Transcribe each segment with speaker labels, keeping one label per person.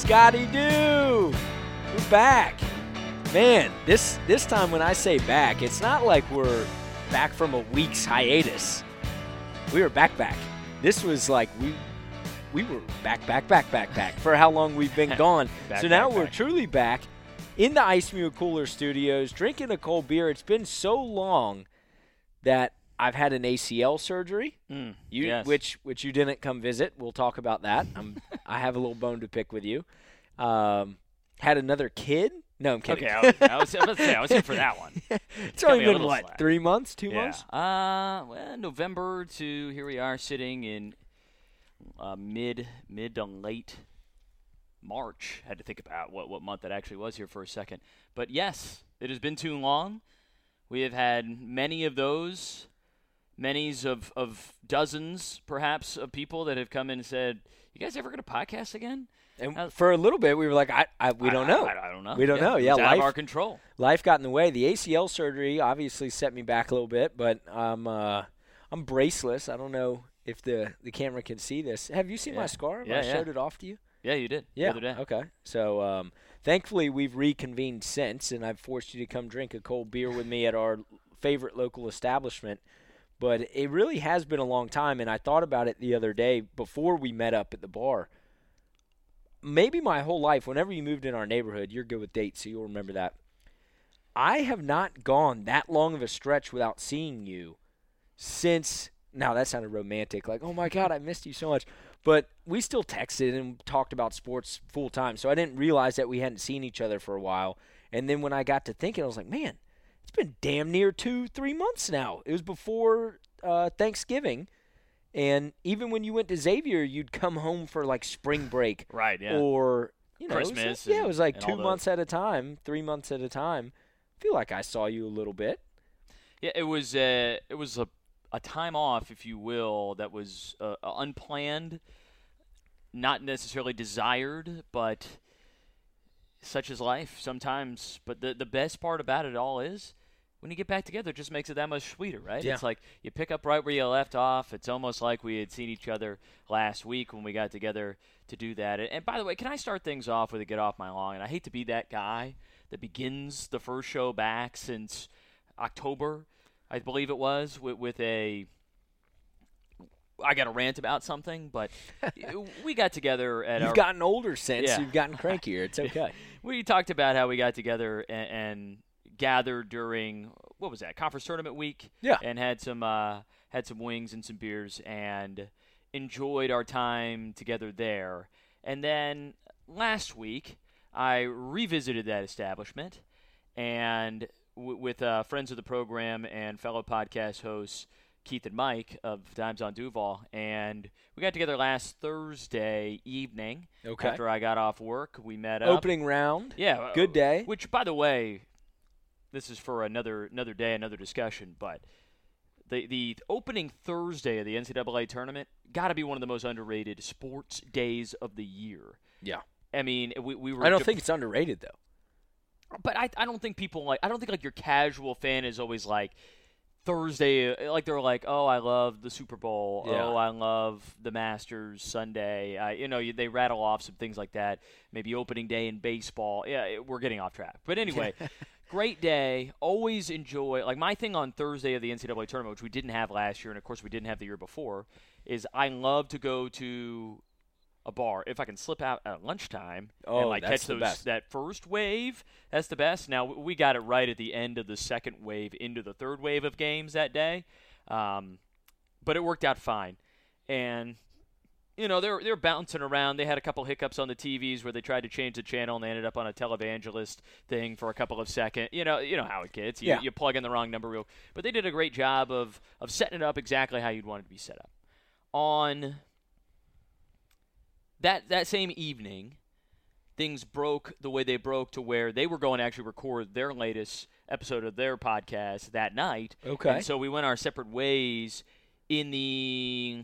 Speaker 1: Scotty Doo! We're back. Man, this time when I say back, it's not like we're back from a week's hiatus. We were back. This was like we were back for how long we've been gone. So now we're truly back in the Ice Mule Cooler Studios, drinking a cold beer. It's been so long that I've had an ACL surgery,
Speaker 2: Yes.
Speaker 1: which you didn't come visit. We'll talk about that. I have a little bone to pick with you. Had another kid. No, I'm kidding.
Speaker 2: Okay, I was in for that one.
Speaker 1: It's only been, what, 3 months, 2 months?
Speaker 2: Well, November to here we are sitting in mid to late March. Had to think about what month that actually was here for a second. But yes, it has been too long. We have had many of those, many's of dozens, perhaps, of people that have come in and said, "You guys ever going to podcast again?"
Speaker 1: And for a little bit, we were like, we don't know.
Speaker 2: I don't know.
Speaker 1: We don't know. Yeah,
Speaker 2: it's out of our control.
Speaker 1: Life got in the way. The ACL surgery obviously set me back a little bit, but I'm braceless. I don't know if the camera can see this. Have you seen my scar? I showed it off to you?
Speaker 2: Yeah, you did.
Speaker 1: Yeah.
Speaker 2: The other day.
Speaker 1: Okay. So thankfully, we've reconvened since, and I've forced you to come drink a cold beer with me at our favorite local establishment. But it really has been a long time, and I thought about it the other day before we met up at the bar. Maybe my whole life, whenever you moved in our neighborhood, you're good with dates, so you'll remember that. I have not gone that long of a stretch without seeing you since – now that sounded romantic, like, oh, my God, I missed you so much. But we still texted and talked about sports full time, so I didn't realize that we hadn't seen each other for a while. And then when I got to thinking, I was like, man, it's been damn near 2-3 months now. It was before Thanksgiving. And even when you went to Xavier, you'd come home for like spring break.
Speaker 2: Right, yeah.
Speaker 1: Or,
Speaker 2: Christmas.
Speaker 1: it was like 2 months at a time, 3 months at a time. I feel like I saw you a little bit.
Speaker 2: Yeah, it was a time off, if you will, that was unplanned, not necessarily desired, but such is life sometimes. But the best part about it all is when you get back together, it just makes it that much sweeter, right?
Speaker 1: Yeah.
Speaker 2: It's like you pick up right where you left off. It's almost like we had seen each other last week when we got together to do that. And by the way, can I start things off with a get off my lawn? And I hate to be that guy that begins the first show back since October, I believe it was, with a I got to rant about something, but we got together at
Speaker 1: You've gotten older since.
Speaker 2: Yeah.
Speaker 1: You've gotten crankier. It's okay.
Speaker 2: We talked about how we got together and gathered during, what was that, conference tournament week?
Speaker 1: Yeah.
Speaker 2: And had some wings and some beers and enjoyed our time together there. And then last week, I revisited that establishment and with friends of the program and fellow podcast hosts Keith and Mike of Dimes on Duval, and we got together last Thursday evening.
Speaker 1: Okay.
Speaker 2: After I got off work, we met up.
Speaker 1: Opening round.
Speaker 2: Yeah.
Speaker 1: Good day.
Speaker 2: Which, by the way, this is for another day, another discussion, but the opening Thursday of the NCAA tournament got to be one of the most underrated sports days of the year.
Speaker 1: Yeah.
Speaker 2: I mean, we were.
Speaker 1: I don't think it's underrated, though.
Speaker 2: But I don't think people I don't think like your casual fan is always like Thursday, like they're like, oh, I love the Super Bowl.
Speaker 1: Yeah.
Speaker 2: Oh, I love the Masters Sunday. They rattle off some things like that. Maybe opening day in baseball. Yeah, we're getting off track. But anyway, great day. Always enjoy. Like my thing on Thursday of the NCAA tournament, which we didn't have last year, and of course we didn't have the year before, is I love to go to a bar if I can slip out at lunchtime and
Speaker 1: that's
Speaker 2: catch
Speaker 1: the best.
Speaker 2: that first wave. That's the best. Now we got it right at the end of the second wave into the third wave of games that day, but it worked out fine. And they're bouncing around. They had a couple hiccups on the TVs where they tried to change the channel and they ended up on a televangelist thing for a couple of seconds. You know how it gets. You plug in the wrong number but they did a great job of setting it up exactly how you'd want it to be set up. On that same evening, things broke the way they broke to where they were going to actually record their latest episode of their podcast that night.
Speaker 1: Okay.
Speaker 2: And so we went our separate ways in the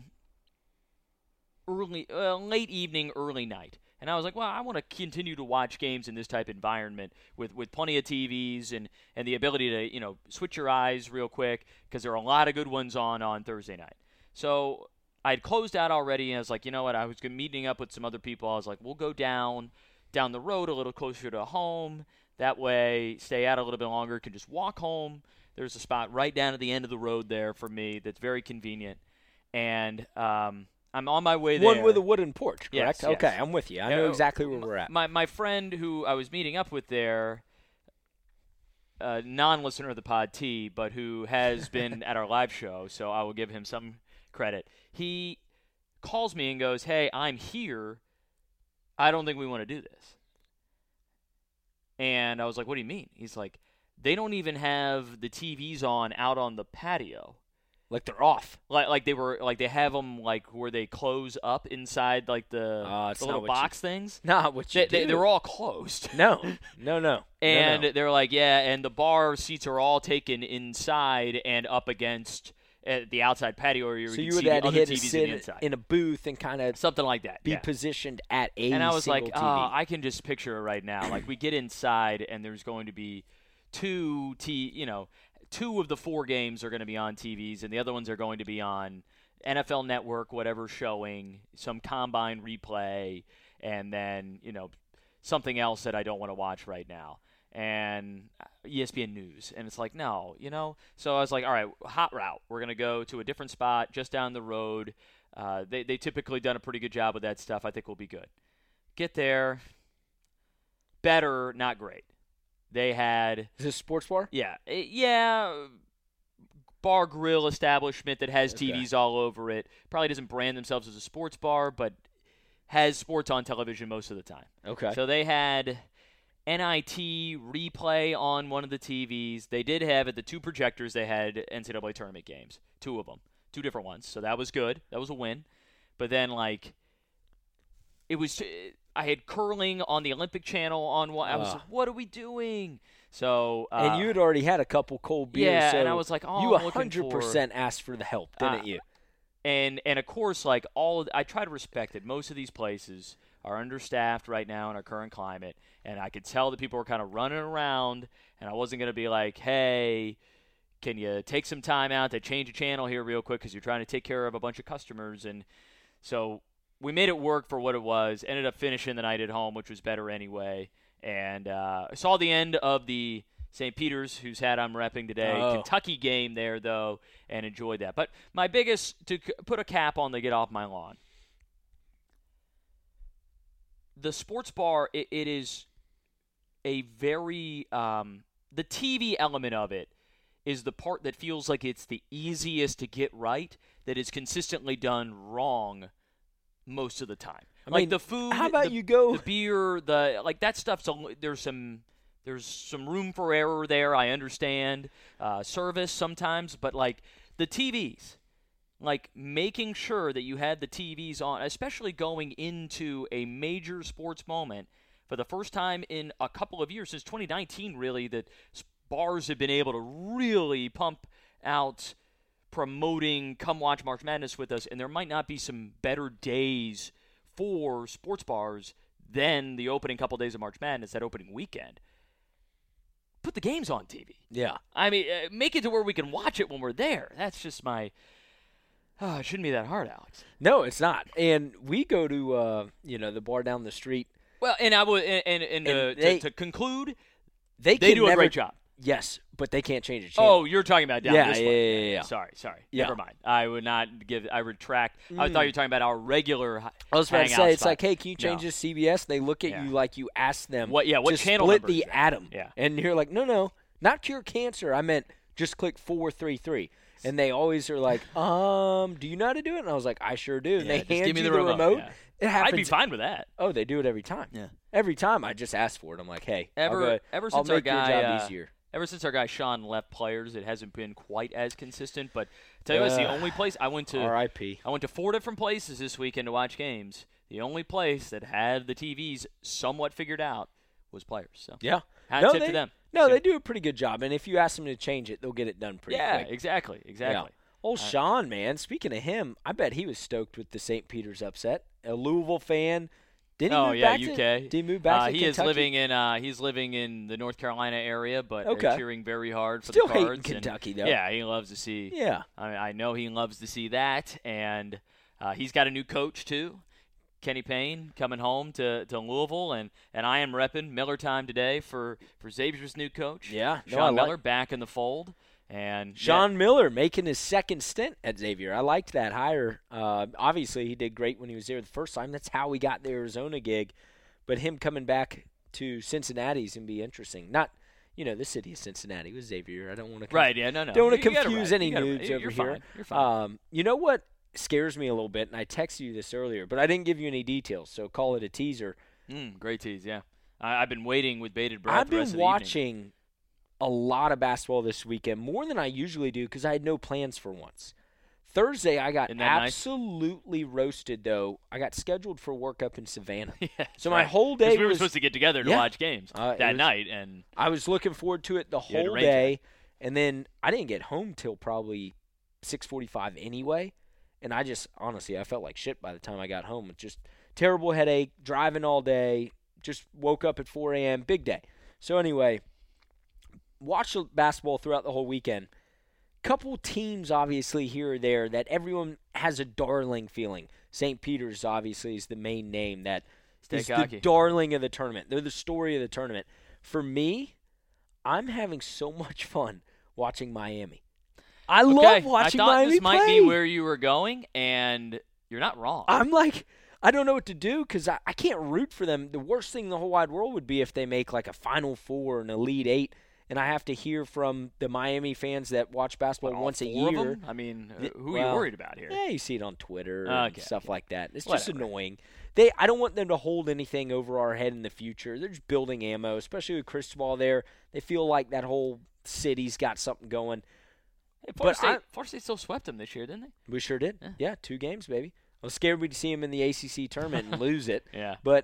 Speaker 2: late evening, early night. And I was like, well, I want to continue to watch games in this type of environment with plenty of TVs and the ability to, switch your eyes real quick because there are a lot of good ones on Thursday night. So I'd closed out already, and I was like, you know what? I was meeting up with some other people. I was like, we'll go down down the road a little closer to home. That way, stay out a little bit longer, can just walk home. There's a spot right down at the end of the road there for me that's very convenient. And I'm on my way there.
Speaker 1: One with a wooden porch, correct?
Speaker 2: Yes,
Speaker 1: okay,
Speaker 2: yes.
Speaker 1: I'm with you. I know exactly where we're at.
Speaker 2: My friend who I was meeting up with there, non-listener of the pod T, but who has been at our live show, so I will give him some credit. He calls me and goes, "Hey, I'm here. I don't think we want to do this." And I was like, "What do you mean?" He's like, "They don't even have the TVs on out on the patio.
Speaker 1: Like they're off.
Speaker 2: Like they have them like where they close up inside like the little box things.
Speaker 1: Nah, what you do.
Speaker 2: They're all closed.
Speaker 1: No.
Speaker 2: And
Speaker 1: No.
Speaker 2: they're like, yeah, and the bar seats are all taken inside and up against the outside patio area.
Speaker 1: So
Speaker 2: you
Speaker 1: you
Speaker 2: can
Speaker 1: would
Speaker 2: see
Speaker 1: have
Speaker 2: the
Speaker 1: to
Speaker 2: other
Speaker 1: hit
Speaker 2: TVs
Speaker 1: sit
Speaker 2: in the inside.
Speaker 1: in a booth and kind of
Speaker 2: Something like that.
Speaker 1: be positioned at a
Speaker 2: And I was like,
Speaker 1: single
Speaker 2: oh,
Speaker 1: TV.
Speaker 2: I can just picture it right now. Like we get inside and there's going to be two of the 4 games are going to be on TVs, and the other ones are going to be on NFL Network, whatever showing, some combine replay, and then, something else that I don't want to watch right now. And ESPN News. And it's like, no, So I was like, all right, hot route. We're going to go to a different spot just down the road. They typically done a pretty good job with that stuff. I think we'll be good. Get there. Better, not great. They had...
Speaker 1: Is this a sports bar?
Speaker 2: Yeah. Bar grill establishment that has TVs all over it. Probably doesn't brand themselves as a sports bar, but has sports on television most of the time.
Speaker 1: Okay.
Speaker 2: So they had NIT replay on one of the TVs. They did have, at the 2 projectors, they had NCAA tournament games. 2 of them. 2 different ones. So that was good. That was a win. But then, it was... I had curling on the Olympic Channel on one. I was like, what are we doing? So
Speaker 1: and you had already had a couple cold beers.
Speaker 2: Yeah,
Speaker 1: so
Speaker 2: and I was like, oh,
Speaker 1: you
Speaker 2: I'm looking
Speaker 1: 100% asked for the help, didn't you?
Speaker 2: And of course, I try to respect it. Most of these places are understaffed right now in our current climate, and I could tell that people were kind of running around, and I wasn't going to be like, hey, can you take some time out to change a channel here real quick because you're trying to take care of a bunch of customers. And so we made it work for what it was, ended up finishing the night at home, which was better anyway, and saw the end of the St. Peter's, whose hat I'm repping today, Kentucky game there, though, and enjoyed that. But my biggest, to put a cap on the get off my lawn, the sports bar, it is a very, the TV element of it is the part that feels like it's the easiest to get right, that is consistently done wrong most of the time.
Speaker 1: I
Speaker 2: mean,
Speaker 1: mean,
Speaker 2: the food,
Speaker 1: how about you go
Speaker 2: the beer, that stuff's there's some room for error there. I understand service sometimes, but the TVs, making sure that you had the TVs on, especially going into a major sports moment for the first time in a couple of years, since 2019 really, that bars have been able to really pump out promoting come watch March Madness with us, and there might not be some better days for sports bars than the opening couple days of March Madness, that opening weekend. Put the games on TV.
Speaker 1: Yeah.
Speaker 2: I mean, make it to where we can watch it when we're there. That's just my... it shouldn't be that hard, Alex.
Speaker 1: No, it's not. And we go to, the bar down the street.
Speaker 2: Well, and I would, to conclude,
Speaker 1: they
Speaker 2: do a great job.
Speaker 1: Yes, but they can't change the channel.
Speaker 2: Oh, you're talking about down this way.
Speaker 1: Yeah.
Speaker 2: Sorry.
Speaker 1: Yeah.
Speaker 2: Never mind. I would not I retract. I thought you were talking about our regular
Speaker 1: I was about to say,
Speaker 2: spot.
Speaker 1: it's like, hey, can you change this CBS? They look at you like you asked them
Speaker 2: what
Speaker 1: to
Speaker 2: channel
Speaker 1: split
Speaker 2: number
Speaker 1: the
Speaker 2: is that?
Speaker 1: atom.
Speaker 2: Yeah.
Speaker 1: And you're like, no, not cure cancer. I meant just click 433. And they always are like, do you know how to do it? And I was like, I sure do. And they
Speaker 2: just
Speaker 1: hand
Speaker 2: give me
Speaker 1: you
Speaker 2: the
Speaker 1: the remote.
Speaker 2: Yeah.
Speaker 1: It happens.
Speaker 2: I'd be fine with that.
Speaker 1: Oh, they do it every time.
Speaker 2: Yeah.
Speaker 1: Every time I just ask for it. I'm like, hey,
Speaker 2: ever
Speaker 1: I'll
Speaker 2: since
Speaker 1: make
Speaker 2: our guy
Speaker 1: your job easier.
Speaker 2: Ever since our guy Sean left Players, it hasn't been quite as consistent. But tell you what, it's the only place I went to.
Speaker 1: R.I.P.
Speaker 2: I went to 4 different places this weekend to watch games. The only place that had the TVs somewhat figured out was Players. So
Speaker 1: yeah,
Speaker 2: tip to them.
Speaker 1: No, they do a pretty good job. And if you ask them to change it, they'll get it done pretty quick.
Speaker 2: Yeah, exactly.
Speaker 1: Yeah. Old Sean, man. Speaking of him, I bet he was stoked with the St. Peter's upset. A Louisville fan. Did he move back
Speaker 2: UK.
Speaker 1: Did he move back to
Speaker 2: he
Speaker 1: Kentucky?
Speaker 2: he's living in the North Carolina area, but cheering very hard for
Speaker 1: Still
Speaker 2: the Cards.
Speaker 1: hating Kentucky, though.
Speaker 2: Yeah, he loves to see.
Speaker 1: Yeah.
Speaker 2: I know he loves to see that, and he's got a new coach too. Kenny Payne coming home to Louisville, and I am repping Miller time today for Xavier's new coach.
Speaker 1: Yeah,
Speaker 2: Sean Miller back in the fold. And
Speaker 1: Sean Miller making his second stint at Xavier. I liked that hire. Obviously, he did great when he was there the first time. That's how he got the Arizona gig. But him coming back to Cincinnati is going to be interesting. Not, the city of Cincinnati with Xavier. I don't want to Don't want to confuse any news over here.
Speaker 2: You're fine.
Speaker 1: You know what scares me a little bit, and I texted you this earlier, but I didn't give you any details, so call it a teaser.
Speaker 2: Great tease, yeah. I've been waiting with bated breath.
Speaker 1: I've been watching a lot of basketball this weekend, more than I usually do, because I had no plans for once. Thursday, I got absolutely roasted, though. I got scheduled for work up in Savannah. So my whole day
Speaker 2: we were supposed to get together to watch games that night. And
Speaker 1: I was looking forward to it the whole day. And then I didn't get home till probably 6:45 anyway. And I just, honestly, I felt like shit by the time I got home. Just terrible headache, driving all day, just woke up at 4 a.m., big day. So anyway, watched basketball throughout the whole weekend. Couple teams, obviously, here or there that everyone has a darling feeling. St. Peter's, obviously, is the main name that is the darling of the tournament. They're the story of the tournament. For me, I'm having so much fun watching Miami. I love watching Miami play.
Speaker 2: I thought this might be where you were going, and you're not wrong.
Speaker 1: I'm like, I don't know what to do because I can't root for them. The worst thing in the whole wide world would be if they make like a Final Four or an Elite Eight, and I have to hear from the Miami fans that watch basketball once a year.
Speaker 2: I mean, who are you worried about here?
Speaker 1: Yeah, you see it on Twitter and stuff like that. It's just annoying. I don't want them to hold anything over our head in the future. They're just building ammo, especially with Cristobal there. They feel like that whole city's got something going.
Speaker 2: Florida State still swept them this year, didn't they?
Speaker 1: We sure did. Yeah, 2 games, baby. I was scared we'd see him in the ACC tournament and lose it.
Speaker 2: Yeah.
Speaker 1: But,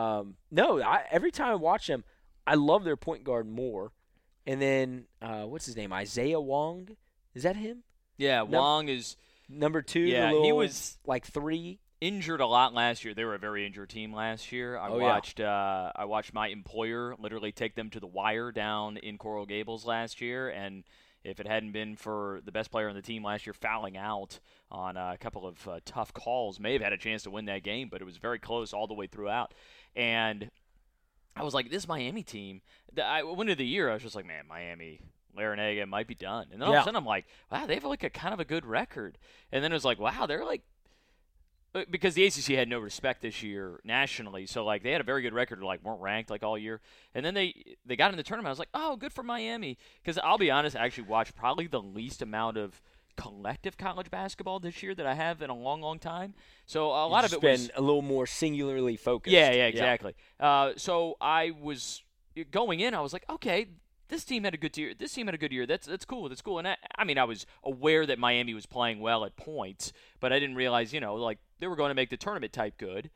Speaker 1: every time I watch them, I love their point guard more. And then, what's his name? Isaiah Wong? Is that him?
Speaker 2: Yeah, Wong is
Speaker 1: number 2.
Speaker 2: Yeah, he was
Speaker 1: like 3.
Speaker 2: Injured a lot last year. They were a very injured team last year. I watched my employer literally take them to the wire down in Coral Gables last year, and if it hadn't been for the best player on the team last year fouling out on a couple of tough calls, may have had a chance to win that game, but it was very close all the way throughout. And I was like, this Miami team, I went into the year, I was just like, man, Miami, Larinaga might be done. And then all of a sudden I'm like, wow, they have like a kind of a good record. And then it was like, wow, they're like, because the ACC had no respect this year nationally, so like they had a very good record, like weren't ranked like all year, and then they got in the tournament. I was like, oh, good for Miami, because I'll be honest, I actually watched probably the least amount of collective college basketball this year that I have in a long, long time. So a lot of it was
Speaker 1: a little more singularly focused.
Speaker 2: Yeah, exactly. So I was going in, I was like, okay, this team had a good year. This team had a good year. That's cool. That's cool. And I was aware that Miami was playing well at points, but I didn't realize, like they were going to make the tournament type good.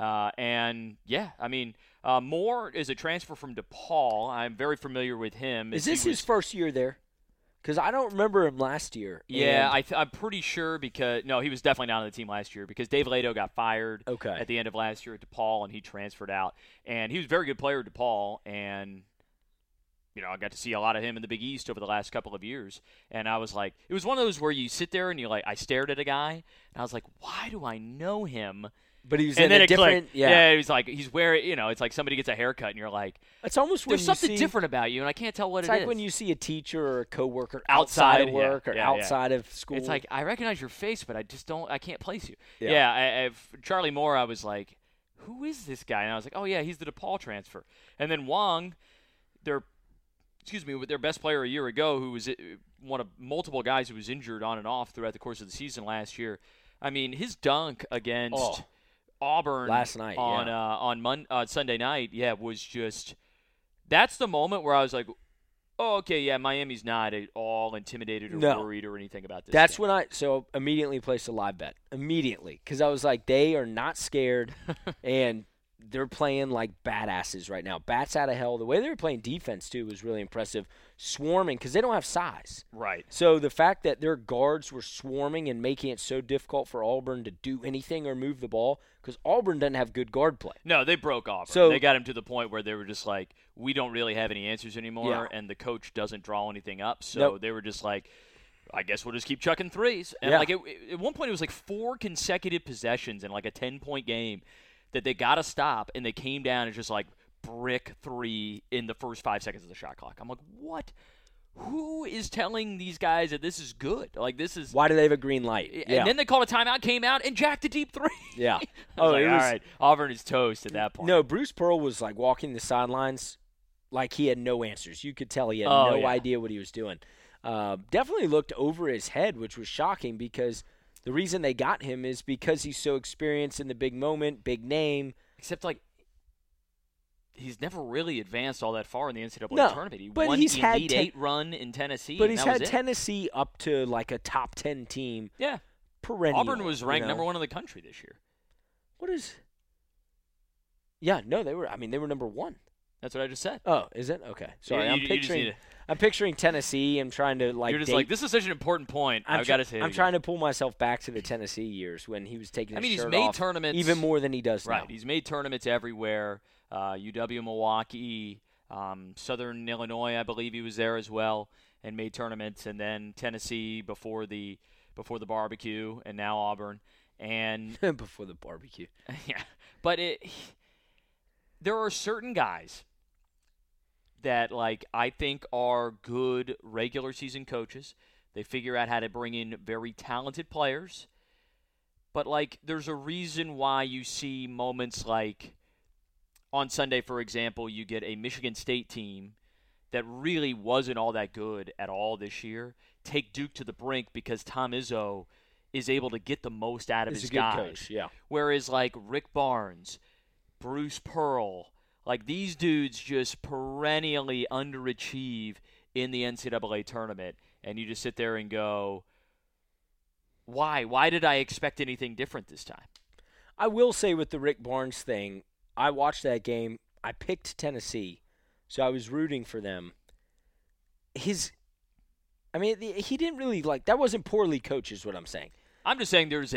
Speaker 2: Moore is a transfer from DePaul. I'm very familiar with him.
Speaker 1: Is this his first year there? Because I don't remember him last year.
Speaker 2: Yeah, I'm pretty sure because – no, he was definitely not on the team last year because Dave Lato got fired at the end of last year at DePaul, and he transferred out. And he was a very good player at DePaul, and – I got to see a lot of him in the Big East over the last couple of years. And I was like, it was one of those where you sit there and I stared at a guy, and I was like, why do I know him?
Speaker 1: But he was in a different,
Speaker 2: he was like, he's wearing, it's like somebody gets a haircut, and you're like,
Speaker 1: it's almost when
Speaker 2: there's something different about you, and I can't tell what it is.
Speaker 1: It's like when you see a teacher or a coworker outside of work or outside of school.
Speaker 2: It's like, I recognize your face, but I can't place you. Yeah, Charlie Moore, I was like, who is this guy? And I was like, oh, yeah, he's the DePaul transfer. And then Wong, with their best player a year ago, who was one of multiple guys who was injured on and off throughout the course of the season last year. I mean, his dunk against Auburn
Speaker 1: last night
Speaker 2: on Sunday night, was just – that's the moment where I was like, oh, okay, yeah, Miami's not at all intimidated or worried or anything about this.
Speaker 1: That's when I immediately placed a live bet. Immediately. Because I was like, they are not scared, and – they're playing like badasses right now. Bats out of hell. The way they were playing defense, too, was really impressive. Swarming, because they don't have size.
Speaker 2: Right.
Speaker 1: So the fact that their guards were swarming and making it so difficult for Auburn to do anything or move the ball, because Auburn doesn't have good guard play.
Speaker 2: No, they broke Auburn. So they got him to the point where they were just like, we don't really have any answers anymore, and the coach doesn't draw anything up. So they were just like, I guess we'll just keep chucking threes. And at one point it was like 4 consecutive possessions in like a 10-point game. that they got to stop, and they came down and just like brick 3 in the first 5 seconds of the shot clock. I'm like, what? Who is telling these guys that this is good? Like, this is.
Speaker 1: Why do they have a green light?
Speaker 2: And then they called a timeout, came out, and jacked a deep 3.
Speaker 1: Yeah.
Speaker 2: All right. Auburn is toast at that point.
Speaker 1: No, Bruce Pearl was like walking the sidelines like he had no answers. You could tell he had idea what he was doing. Definitely looked over his head, which was shocking because the reason they got him is because he's so experienced in the big moment, big name.
Speaker 2: Except, like, he's never really advanced all that far in the NCAA tournament. He
Speaker 1: but
Speaker 2: won
Speaker 1: he's
Speaker 2: the
Speaker 1: had
Speaker 2: Elite Eight run in Tennessee.
Speaker 1: But he's had Tennessee up to like a top 10 team.
Speaker 2: Yeah.
Speaker 1: Perennial.
Speaker 2: Auburn was ranked number 1 in the country this year.
Speaker 1: What is? Yeah, no, they were number 1.
Speaker 2: That's what I just said.
Speaker 1: Oh, is it? Okay. Sorry, I'm picturing Tennessee. I'm trying to like.
Speaker 2: You're just like, this is such an important point. I've got to say.
Speaker 1: I'm trying to pull myself back to the Tennessee years when he was taking.
Speaker 2: He's made tournaments
Speaker 1: even more than he does
Speaker 2: now.
Speaker 1: Right,
Speaker 2: he's made tournaments everywhere. UW Milwaukee, Southern Illinois, I believe he was there as well, and made tournaments. And then Tennessee before the barbecue, and now Auburn. And
Speaker 1: before the barbecue.
Speaker 2: Yeah, but there are certain guys that, like, I think are good regular season coaches. They figure out how to bring in very talented players. But, like, there's a reason why you see moments like on Sunday, for example, you get a Michigan State team that really wasn't all that good at all this year take Duke to the brink because Tom Izzo is able to get the most out of his guys.
Speaker 1: Coach, yeah.
Speaker 2: Whereas, like, Rick Barnes, Bruce Pearl, like, these dudes just perennially underachieve in the NCAA tournament, and you just sit there and go, why? Why did I expect anything different this time?
Speaker 1: I will say with the Rick Barnes thing, I watched that game. I picked Tennessee, so I was rooting for them. He didn't really, like, that wasn't poorly coached is what I'm saying.
Speaker 2: I'm just saying there's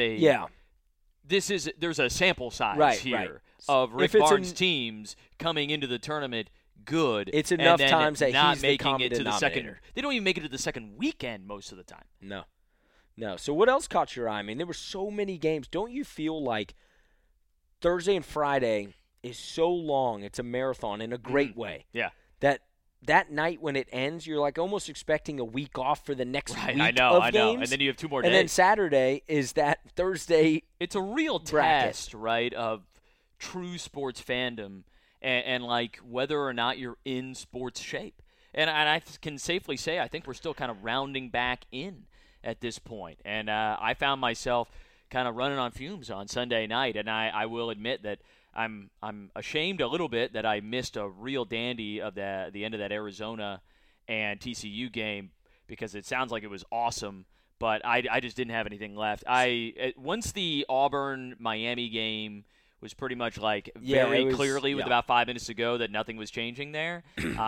Speaker 2: a sample size here of Rick Barnes' teams coming into the tournament good.
Speaker 1: It's enough
Speaker 2: and
Speaker 1: times that
Speaker 2: not
Speaker 1: he's
Speaker 2: making
Speaker 1: the
Speaker 2: it to the second.
Speaker 1: denominator.
Speaker 2: They don't even make it to the second weekend most of the time.
Speaker 1: No. So what else caught your eye? I mean, there were so many games. Don't you feel like Thursday and Friday is so long? It's a marathon in a great way.
Speaker 2: Yeah.
Speaker 1: That night when it ends, you're like almost expecting a week off for the next week
Speaker 2: I know.
Speaker 1: games.
Speaker 2: And then you have 2 more days.
Speaker 1: And then Saturday is that Thursday.
Speaker 2: It's a real test, right, of true sports fandom and like whether or not you're in sports shape. And I can safely say I think we're still kind of rounding back in at this point. And I found myself kind of running on fumes on Sunday night, and I will admit that I'm ashamed a little bit that I missed a real dandy of the end of that Arizona and TCU game because it sounds like it was awesome, but I just didn't have anything left. Once the Auburn-Miami game was pretty much like very clearly with about 5 minutes to go that nothing was changing there,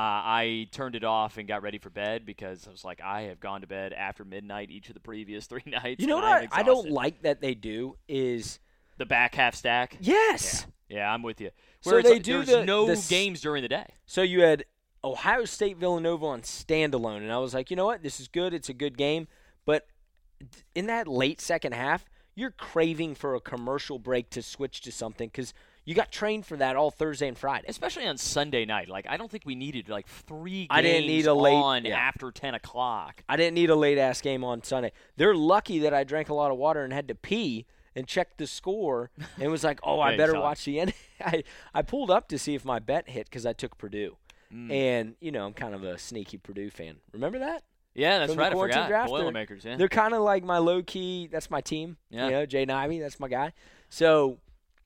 Speaker 2: I turned it off and got ready for bed because I was like, I have gone to bed after midnight each of the previous 3 nights.
Speaker 1: You know what I don't like that they do is
Speaker 2: the back half stack?
Speaker 1: Yes.
Speaker 2: Yeah, I'm with you.
Speaker 1: So they do
Speaker 2: there's no games during the day.
Speaker 1: So you had Ohio State Villanova on standalone, and I was like, you know what? This is good. It's a good game. But in that late second half, you're craving for a commercial break to switch to something because you got trained for that all Thursday and Friday.
Speaker 2: Especially on Sunday night. Like, I don't think we needed, like, 3 games
Speaker 1: I didn't need a late,
Speaker 2: on after 10 o'clock.
Speaker 1: I didn't need a late-ass game on Sunday. They're lucky that I drank a lot of water and had to pee and checked the score and was like, I better watch the end. I pulled up to see if my bet hit because I took Purdue. And, I'm kind of a sneaky Purdue fan. Remember that?
Speaker 2: Yeah, that's
Speaker 1: From
Speaker 2: right.
Speaker 1: the
Speaker 2: I forgot.
Speaker 1: Draft,
Speaker 2: Boilermakers, yeah.
Speaker 1: They're kind of like my low-key, that's my team.
Speaker 2: Yeah.
Speaker 1: Jay Nivey, that's my guy. So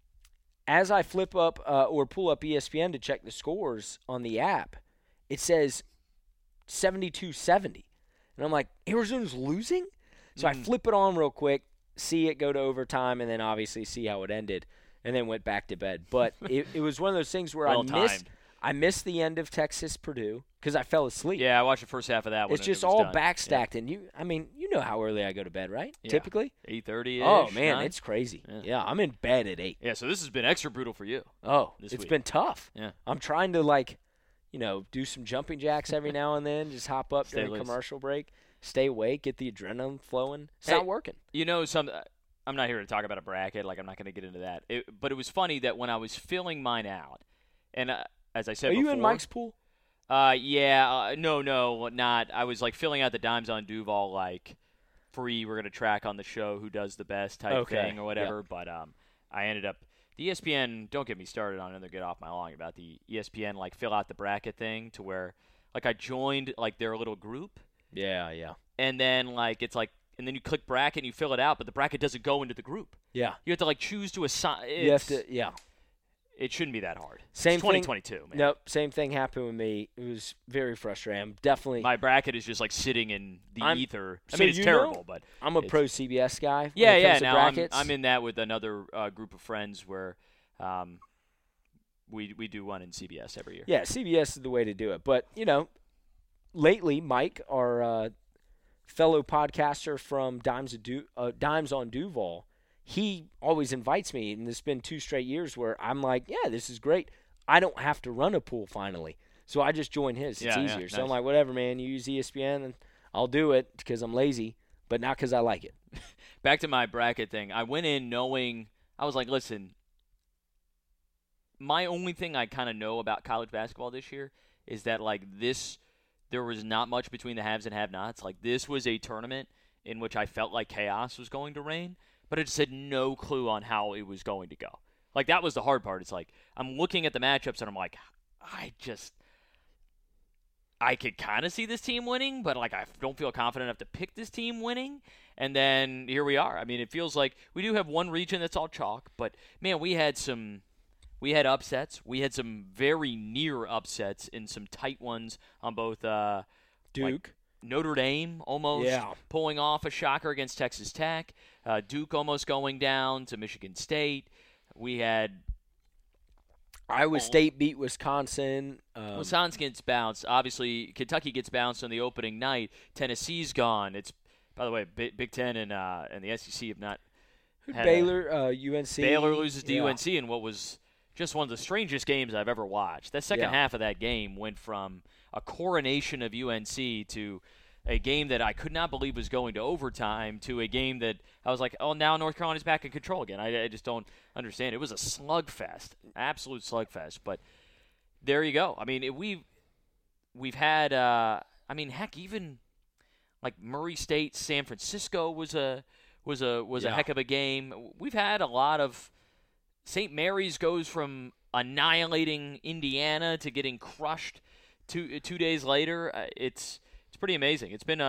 Speaker 1: as I flip up or pull up ESPN to check the scores on the app, it says 72-70. And I'm like, Arizona's losing? So I flip it on real quick, see it go to overtime, and then obviously see how it ended, and then went back to bed. But it was one of those things where I missed the end of Texas-Purdue because I fell asleep.
Speaker 2: Yeah, I watched the first half of that one.
Speaker 1: It's just all backstacked. And you know how early I go to bed, right?
Speaker 2: Yeah.
Speaker 1: Typically?
Speaker 2: 8:30-ish.
Speaker 1: Oh, man,
Speaker 2: 9?
Speaker 1: it's crazy. Yeah, I'm in bed at 8.
Speaker 2: Yeah, so this has been extra brutal for you.
Speaker 1: Oh,
Speaker 2: it's
Speaker 1: been tough.
Speaker 2: Yeah.
Speaker 1: I'm trying to, do some jumping jacks every now and then, just hop up during a commercial break, stay awake, get the adrenaline flowing. It's not working.
Speaker 2: I'm not here to talk about a bracket. Like, I'm not going to get into that. But it was funny that when I was filling mine out, and as I said
Speaker 1: Are
Speaker 2: before.
Speaker 1: you in Mike's pool?
Speaker 2: No, not. I was, like, filling out the Dimes on Duval, like, free. We're going to track on the show who does the best type thing or whatever.
Speaker 1: Yep.
Speaker 2: But I ended up. The ESPN, don't get me started on it. They'll get off my lawn about the ESPN, like, fill out the bracket thing to where, like, I joined, like, their little group.
Speaker 1: Yeah.
Speaker 2: And then, like, it's like, and then you click bracket and you fill it out, but the bracket doesn't go into the group.
Speaker 1: Yeah.
Speaker 2: You have to, like, choose to assign.
Speaker 1: You have to, yeah.
Speaker 2: It shouldn't be that hard.
Speaker 1: Same
Speaker 2: it's 2022, man.
Speaker 1: Nope, same thing happened with me. It was very frustrating. I'm definitely.
Speaker 2: My bracket is just, like, sitting in the ether. I
Speaker 1: so
Speaker 2: mean, it's
Speaker 1: you
Speaker 2: terrible,
Speaker 1: know,
Speaker 2: but.
Speaker 1: I'm a pro CBS guy.
Speaker 2: Yeah.
Speaker 1: To
Speaker 2: Now,
Speaker 1: brackets.
Speaker 2: I'm in that with another group of friends where we do one in CBS every year.
Speaker 1: Yeah, CBS is the way to do it. But, lately, Mike, our fellow podcaster from Dimes on Duval, he always invites me, and there's been 2 straight years where I'm like, yeah, this is great. I don't have to run a pool finally. So I just join his. It's easier. So
Speaker 2: nice.
Speaker 1: I'm like, whatever, man. You use ESPN, and I'll do it because I'm lazy, but not because I like it.
Speaker 2: Back to my bracket thing. I went in knowing – I was like, listen, my only thing I kind of know about college basketball this year is that, like, there was not much between the haves and have-nots. Like, this was a tournament in which I felt like chaos was going to reign, but I just had no clue on how it was going to go. Like, that was the hard part. It's like, I'm looking at the matchups, and I'm like, I could kind of see this team winning, but, like, I don't feel confident enough to pick this team winning. And then here we are. I mean, it feels like we do have one region that's all chalk, but, man, we had upsets. We had some very near upsets in some tight ones on both
Speaker 1: Duke.
Speaker 2: Like Notre Dame almost pulling off a shocker against Texas Tech. Duke almost going down to Michigan State. We had
Speaker 1: Iowa State beat Wisconsin.
Speaker 2: Wisconsin gets bounced. Obviously, Kentucky gets bounced on the opening night. Tennessee's gone. It's, by the way, Big Ten and the SEC have not had
Speaker 1: Baylor, UNC.
Speaker 2: Baylor loses to UNC in what was just one of the strangest games I've ever watched. That second half of that game went from a coronation of UNC to a game that I could not believe was going to overtime to a game that I was like, oh, now North Carolina's back in control again. I just don't understand. It was a slugfest, absolute slugfest. But there you go. I mean, we've had, heck, even like Murray State, San Francisco was a heck of a game. We've had a lot of. St. Mary's goes from annihilating Indiana to getting crushed 2 days later. It's pretty amazing. It's been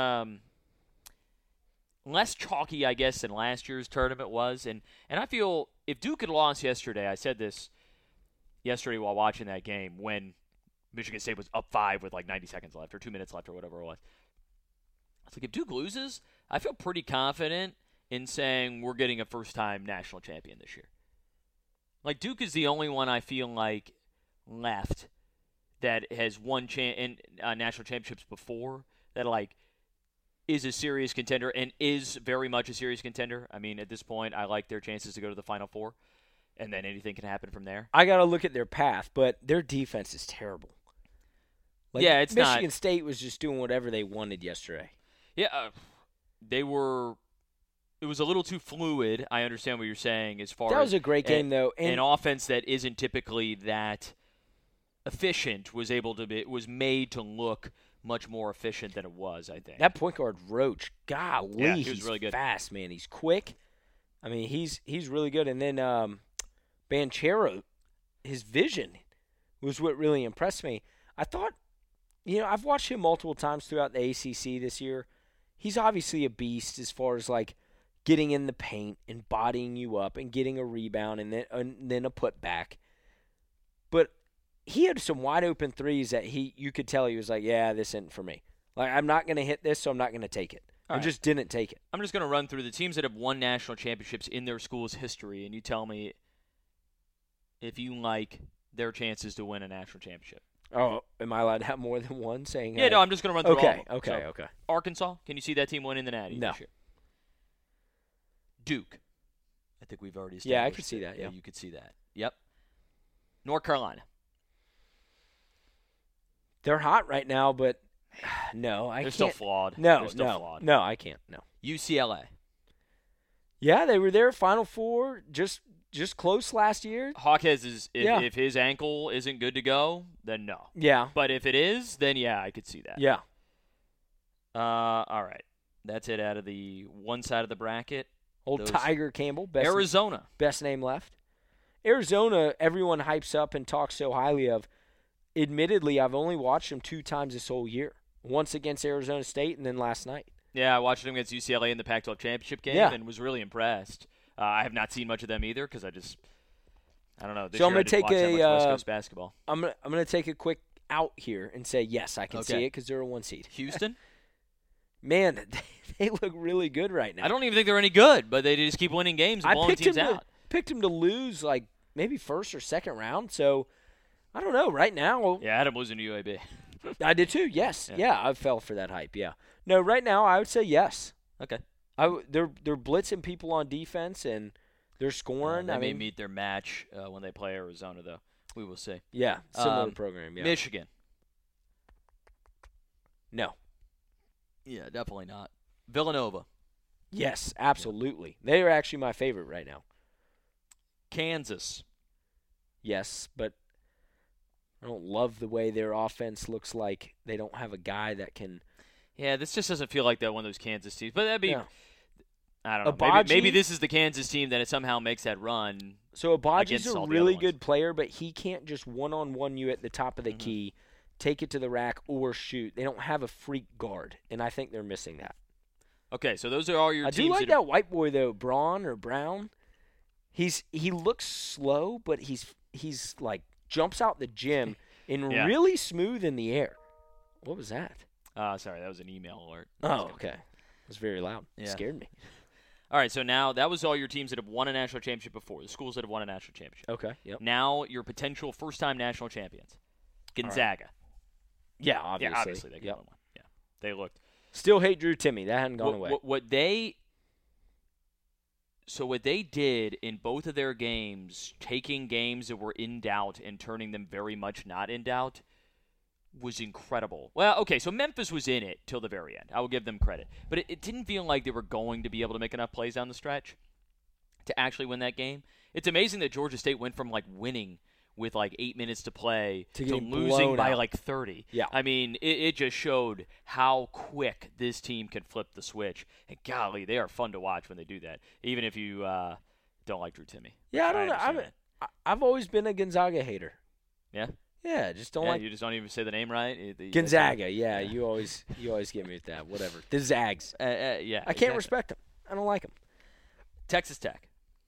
Speaker 2: less chalky, I guess, than last year's tournament was. And I feel if Duke had lost yesterday, I said this yesterday while watching that game when Michigan State was up 5 with like 90 seconds left or 2 minutes left or whatever it was. It's like if Duke loses, I feel pretty confident in saying we're getting a first-time national champion this year. Like, Duke is the only one I feel like left that has won national championships before that, like, is a serious contender and is very much a serious contender. I mean, at this point, I like their chances to go to the Final Four, and then anything can happen from there.
Speaker 1: I got to look at their path, but their defense is terrible. Like,
Speaker 2: yeah, it's
Speaker 1: Michigan State was just doing whatever they wanted yesterday.
Speaker 2: Yeah, they were. It was a little too fluid. I understand what you're saying as far as
Speaker 1: that was a great game, though.
Speaker 2: An offense that isn't typically that efficient was made to look much more efficient than it was, I think.
Speaker 1: That point guard Roach, golly,
Speaker 2: he was really good.
Speaker 1: Fast, man. He's quick. I mean, he's really good. And then Banchero, his vision was what really impressed me. I thought, I've watched him multiple times throughout the ACC this year. He's obviously a beast as far as, like, getting in the paint and bodying you up and getting a rebound and then a putback. But he had some wide open threes that you could tell he was like, yeah, this isn't for me. Like, I'm not going to hit this, so I'm not going to take it. I just didn't take it.
Speaker 2: I'm just going to run through the teams that have won national championships in their school's history, and you tell me if you like their chances to win a national championship.
Speaker 1: Oh, am I allowed to have more than one saying?
Speaker 2: Yeah, no, I'm just going to run through all of them.
Speaker 1: Okay.
Speaker 2: Arkansas, can you see that team winning the Natty
Speaker 1: No.
Speaker 2: this year? Duke. I think we've already established.
Speaker 1: Yeah, I could see that, yeah.
Speaker 2: You could see that. Yep. North Carolina.
Speaker 1: They're hot right now, but no, I
Speaker 2: They're
Speaker 1: can't.
Speaker 2: still flawed.
Speaker 1: No,
Speaker 2: They're still flawed.
Speaker 1: No, I can't. No.
Speaker 2: UCLA.
Speaker 1: Yeah, they were there, Final Four, just close last year.
Speaker 2: Hawkes is
Speaker 1: Yeah.
Speaker 2: if his ankle isn't good to go, then no.
Speaker 1: Yeah,
Speaker 2: But if it is, then yeah, I could see that.
Speaker 1: yeah.
Speaker 2: All right. That's it out of the one side of the bracket.
Speaker 1: Old
Speaker 2: Those-
Speaker 1: Tiger Campbell, best
Speaker 2: Arizona.
Speaker 1: name left. Arizona, everyone hypes up and talks so highly of. Admittedly, I've only watched them 2 times this whole year. Once against Arizona State and then last night.
Speaker 2: Yeah, I watched them against UCLA in the Pac-12 championship game and was really impressed. I have not seen much of them either because I don't know. This
Speaker 1: So I'm
Speaker 2: year I
Speaker 1: gonna
Speaker 2: didn't
Speaker 1: take
Speaker 2: watch that much
Speaker 1: a,
Speaker 2: West Coast basketball.
Speaker 1: I'm gonna take a quick out here and say yes, I can see
Speaker 2: Okay.
Speaker 1: it because they're a 1 seed.
Speaker 2: Houston?
Speaker 1: Man, they look really good right now.
Speaker 2: I don't even think they're any good, but they just keep winning games and
Speaker 1: I
Speaker 2: blowing
Speaker 1: picked
Speaker 2: teams
Speaker 1: him
Speaker 2: out.
Speaker 1: picked him to lose like maybe first or second round. So I don't know. Right now,
Speaker 2: Yeah, Adam losing to UAB.
Speaker 1: I did too. Yes,
Speaker 2: Yeah.
Speaker 1: yeah, I fell for that hype. Yeah, no, right now I would say yes.
Speaker 2: Okay.
Speaker 1: They're blitzing people on defense and they're scoring.
Speaker 2: They
Speaker 1: I
Speaker 2: may
Speaker 1: mean,
Speaker 2: meet their match when they play Arizona, though. We will see.
Speaker 1: yeah, similar
Speaker 2: Um,
Speaker 1: program. Yeah,
Speaker 2: Michigan.
Speaker 1: no,
Speaker 2: Yeah, definitely not. Villanova.
Speaker 1: yes, absolutely. They are actually my favorite right now.
Speaker 2: Kansas.
Speaker 1: Yes, but I don't love the way their offense looks like. They don't have a guy that can.
Speaker 2: Yeah, this just doesn't feel like that one of those Kansas teams. But that'd be,
Speaker 1: Yeah.
Speaker 2: I don't know.
Speaker 1: Abaji-
Speaker 2: Maybe this is the Kansas team that it somehow makes that run.
Speaker 1: So Abaji's
Speaker 2: Against
Speaker 1: a
Speaker 2: all the
Speaker 1: really
Speaker 2: other ones.
Speaker 1: good player, but he can't just one-on-one you at the top of the key, take it to the rack, or shoot. They don't have a freak guard, and I think they're missing that.
Speaker 2: Okay, so those are all your
Speaker 1: I
Speaker 2: teams.
Speaker 1: do like that white boy though, Brown. He looks slow, but he's like jumps out the gym and
Speaker 2: Yeah.
Speaker 1: really smooth in the air. What was that?
Speaker 2: Sorry, that was an email alert.
Speaker 1: Oh, okay. It was very loud. It
Speaker 2: Yeah.
Speaker 1: scared me.
Speaker 2: All right, so now that was all your teams that have won a national championship before, the schools that have won a national championship.
Speaker 1: Okay. Yep.
Speaker 2: Now your potential first-time national champions. Gonzaga.
Speaker 1: Yeah, obviously.
Speaker 2: Yeah, obviously they
Speaker 1: Yep.
Speaker 2: won one. Yeah, they looked.
Speaker 1: Still hate Drew Timme. That hadn't gone away.
Speaker 2: What they did in both of their games, taking games that were in doubt and turning them very much not in doubt, was incredible. Well, okay, so Memphis was in it till the very end. I will give them credit. But it didn't feel like they were going to be able to make enough plays down the stretch to actually win that game. It's amazing that Georgia State went from like winning with like 8 minutes to play
Speaker 1: To
Speaker 2: to
Speaker 1: getting
Speaker 2: losing
Speaker 1: blown
Speaker 2: by
Speaker 1: out.
Speaker 2: like 30.
Speaker 1: Yeah.
Speaker 2: I mean, it just showed how quick this team can flip the switch. And golly, they are fun to watch when they do that, even if you don't like Drew Timme.
Speaker 1: Yeah, I don't know.
Speaker 2: understand that.
Speaker 1: I've always been a Gonzaga hater.
Speaker 2: Yeah?
Speaker 1: Yeah, just don't
Speaker 2: Yeah,
Speaker 1: like
Speaker 2: you just don't even say the name right?
Speaker 1: Gonzaga. Yeah, you always get me with that. Whatever. The Zags.
Speaker 2: Yeah.
Speaker 1: I can't respect them. I don't like them.
Speaker 2: Texas Tech.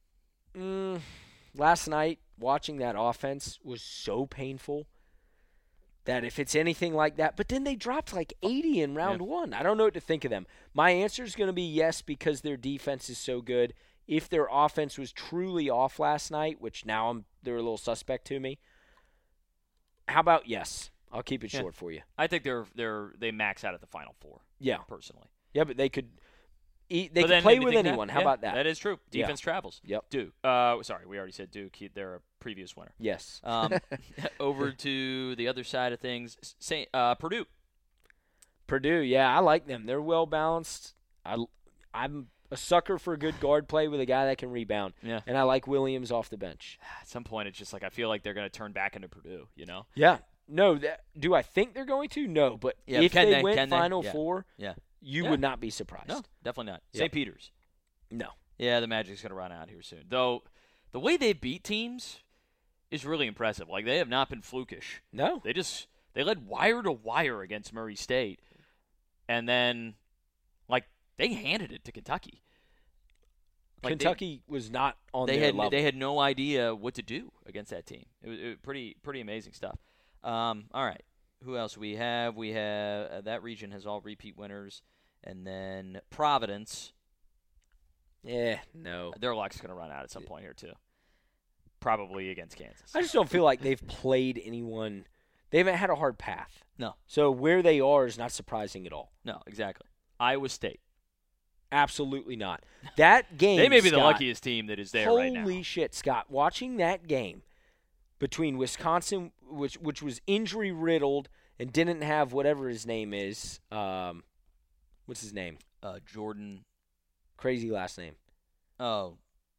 Speaker 1: Last night, watching that offense was so painful that if it's anything like that, but then they dropped like 80 in round one. I don't know what to think of them. My answer is going to be yes because their defense is so good. If their offense was truly off last night, which now they're a little suspect to me, how about yes? I'll keep it short for you.
Speaker 2: I think they max out at the Final Four.
Speaker 1: Yeah.
Speaker 2: Personally.
Speaker 1: Yeah, but they could
Speaker 2: But
Speaker 1: could
Speaker 2: then
Speaker 1: play
Speaker 2: you
Speaker 1: with
Speaker 2: think
Speaker 1: anyone. How
Speaker 2: yeah,
Speaker 1: about that?
Speaker 2: That is true.
Speaker 1: Yeah.
Speaker 2: Defense travels.
Speaker 1: Yep.
Speaker 2: Duke. Sorry, we already said Duke. They're a previous winner.
Speaker 1: Yes.
Speaker 2: Over to the other side of things, Purdue.
Speaker 1: Purdue, yeah, I like them. They're well balanced. I'm a sucker for a good guard play with a guy that can rebound.
Speaker 2: Yeah.
Speaker 1: And I like Williams off the bench.
Speaker 2: At some point, it's just like I feel like they're going to turn back into Purdue. You know?
Speaker 1: Yeah. No, do I think they're going to? No, but
Speaker 2: Yeah,
Speaker 1: if
Speaker 2: can
Speaker 1: they
Speaker 2: they?
Speaker 1: went
Speaker 2: Can they?
Speaker 1: Final
Speaker 2: Yeah.
Speaker 1: Four,
Speaker 2: Yeah.
Speaker 1: you
Speaker 2: Yeah.
Speaker 1: would not be surprised.
Speaker 2: No, definitely not.
Speaker 1: Yep.
Speaker 2: St. Peter's.
Speaker 1: No.
Speaker 2: Yeah, the Magic's going to run out here soon. Though the way they beat teams is really impressive. Like they have not been flukish.
Speaker 1: No.
Speaker 2: They led wire to wire against Murray State, and then like they handed it to Kentucky. Like,
Speaker 1: Kentucky was not on
Speaker 2: they
Speaker 1: their
Speaker 2: had
Speaker 1: level.
Speaker 2: they had no idea what to do against that team. It was pretty amazing stuff. All right, who else we have? We have that region has all repeat winners, and then Providence.
Speaker 1: Yeah, no.
Speaker 2: Their luck's going to run out at some point here too. Probably against Kansas.
Speaker 1: I just don't feel like they've played anyone. They haven't had a hard path.
Speaker 2: No.
Speaker 1: So where they are is not surprising at all.
Speaker 2: No, exactly. Iowa State.
Speaker 1: Absolutely not. That game,
Speaker 2: They may be the
Speaker 1: Scott,
Speaker 2: luckiest team that is there right now.
Speaker 1: Holy shit, Scott! Watching that game between Wisconsin, which was injury riddled and didn't have whatever his name is. What's his name?
Speaker 2: Jordan.
Speaker 1: Crazy last name.
Speaker 2: Oh.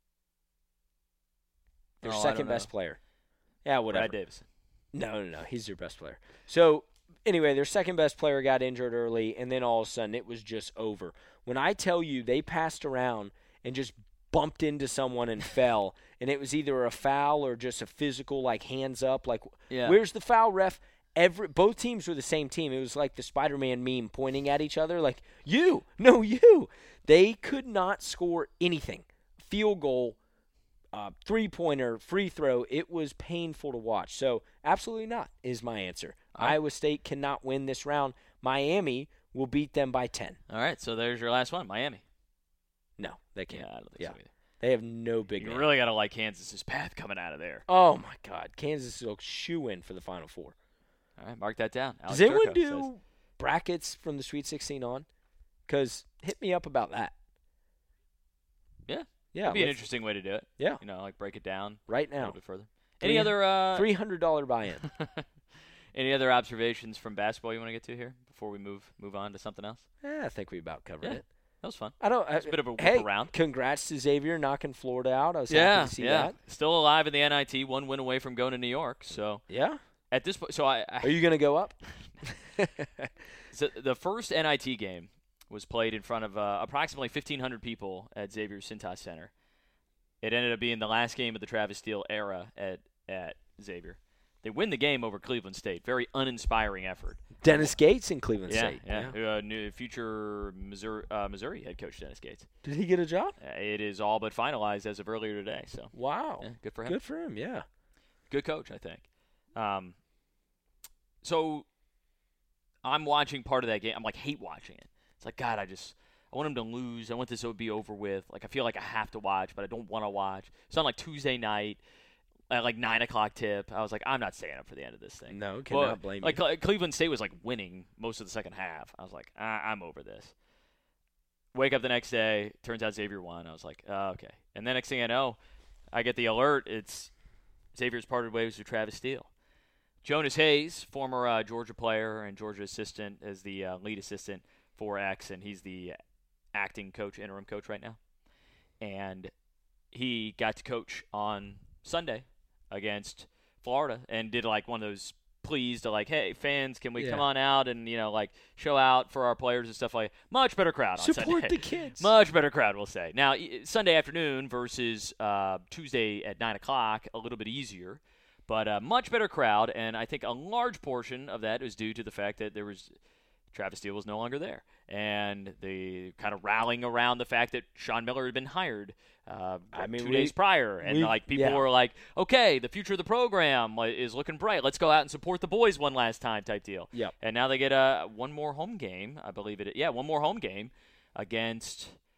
Speaker 1: Their
Speaker 2: I
Speaker 1: second
Speaker 2: don't
Speaker 1: best
Speaker 2: know.
Speaker 1: player. Yeah, whatever.
Speaker 2: Brad Davison.
Speaker 1: No. He's their best player. So, anyway, their second best player got injured early, and then all of a sudden it was just over. When I tell you they passed around and just bumped into someone and fell, and it was either a foul or just a physical, like hands up, like,
Speaker 2: Yeah.
Speaker 1: where's the foul, ref? Both teams were the same team. It was like the Spider-Man meme pointing at each other, like, you. They could not score anything. Field goal, three-pointer, free throw. It was painful to watch. So, absolutely not is my answer.
Speaker 2: All right.
Speaker 1: Iowa State cannot win this round. Miami will beat them by 10.
Speaker 2: All right, so there's your last one, Miami.
Speaker 1: No, they can't.
Speaker 2: Yeah, I don't think
Speaker 1: Yeah.
Speaker 2: so either.
Speaker 1: They have no big
Speaker 2: You
Speaker 1: man.
Speaker 2: really got to like Kansas's path coming out of there.
Speaker 1: Oh, my God. Kansas is a shoe-in for the Final Four.
Speaker 2: All right, mark that down.
Speaker 1: Does
Speaker 2: Alex
Speaker 1: anyone
Speaker 2: Turco
Speaker 1: do
Speaker 2: says.
Speaker 1: brackets from the Sweet 16 on? Because hit me up about that.
Speaker 2: Yeah.
Speaker 1: Yeah.
Speaker 2: That'd be an
Speaker 1: let's-
Speaker 2: interesting way to do it.
Speaker 1: Yeah.
Speaker 2: You know, like break it down
Speaker 1: Right
Speaker 2: a
Speaker 1: now.
Speaker 2: little bit further. Any other
Speaker 1: $300 buy-in.
Speaker 2: any other observations from basketball you want to get to here before we move on to something else?
Speaker 1: I think we about covered
Speaker 2: Yeah.
Speaker 1: it.
Speaker 2: That was fun.
Speaker 1: I don't.
Speaker 2: It's a bit of a whip
Speaker 1: hey,
Speaker 2: around.
Speaker 1: Congrats to Xavier knocking Florida out. I was happy to see that.
Speaker 2: Still alive in the NIT, one win away from going to New York. So
Speaker 1: Yeah.
Speaker 2: at this point, so
Speaker 1: Are you gonna go up?
Speaker 2: so the first NIT game was played in front of approximately 1,500 people at Xavier Cintas Center. It ended up being the last game of the Travis Steele era at Xavier. They win the game over Cleveland State. Very uninspiring effort.
Speaker 1: Dennis Gates in Cleveland State.
Speaker 2: Yeah. New future Missouri head coach Dennis Gates.
Speaker 1: Did he get a job?
Speaker 2: It is all but finalized as of earlier today. So
Speaker 1: Wow.
Speaker 2: yeah, good for him.
Speaker 1: Good for him. Yeah.
Speaker 2: Good coach, I think. So I'm watching part of that game. I'm like hate watching it. It's like, God, I want him to lose. I want this to be over with. Like I feel like I have to watch, but I don't want to watch. It's on like Tuesday night at like 9 o'clock tip. I was like, I'm not staying up for the end of this thing.
Speaker 1: No, cannot blame you.
Speaker 2: Like Cleveland State was like winning most of the second half. I was like, I'm over this. Wake up the next day. Turns out Xavier won. I was like, oh, okay. And then next thing I know, I get the alert. It's Xavier's parted ways with Travis Steele. Jonas Hayes, former Georgia player and Georgia assistant, is the lead assistant for X, and he's the acting coach, interim coach right now. And he got to coach on Sunday against Florida and did like one of those pleas to like, hey, fans, can we come on out and, you know, like show out for our players and stuff like that. Much better crowd on
Speaker 1: Support
Speaker 2: Sunday.
Speaker 1: the kids.
Speaker 2: Much better crowd, we'll say. Now, Sunday afternoon versus Tuesday at 9 o'clock, a little bit easier. But a much better crowd, and I think a large portion of that is due to the fact that Travis Steele was no longer there. And the kind of rallying around the fact that Sean Miller had been hired 2 days prior. And like people were like, okay, the future of the program is looking bright. Let's go out and support the boys one last time type deal.
Speaker 1: Yep.
Speaker 2: And now they get one more home game, I believe it. Yeah, one more home game against –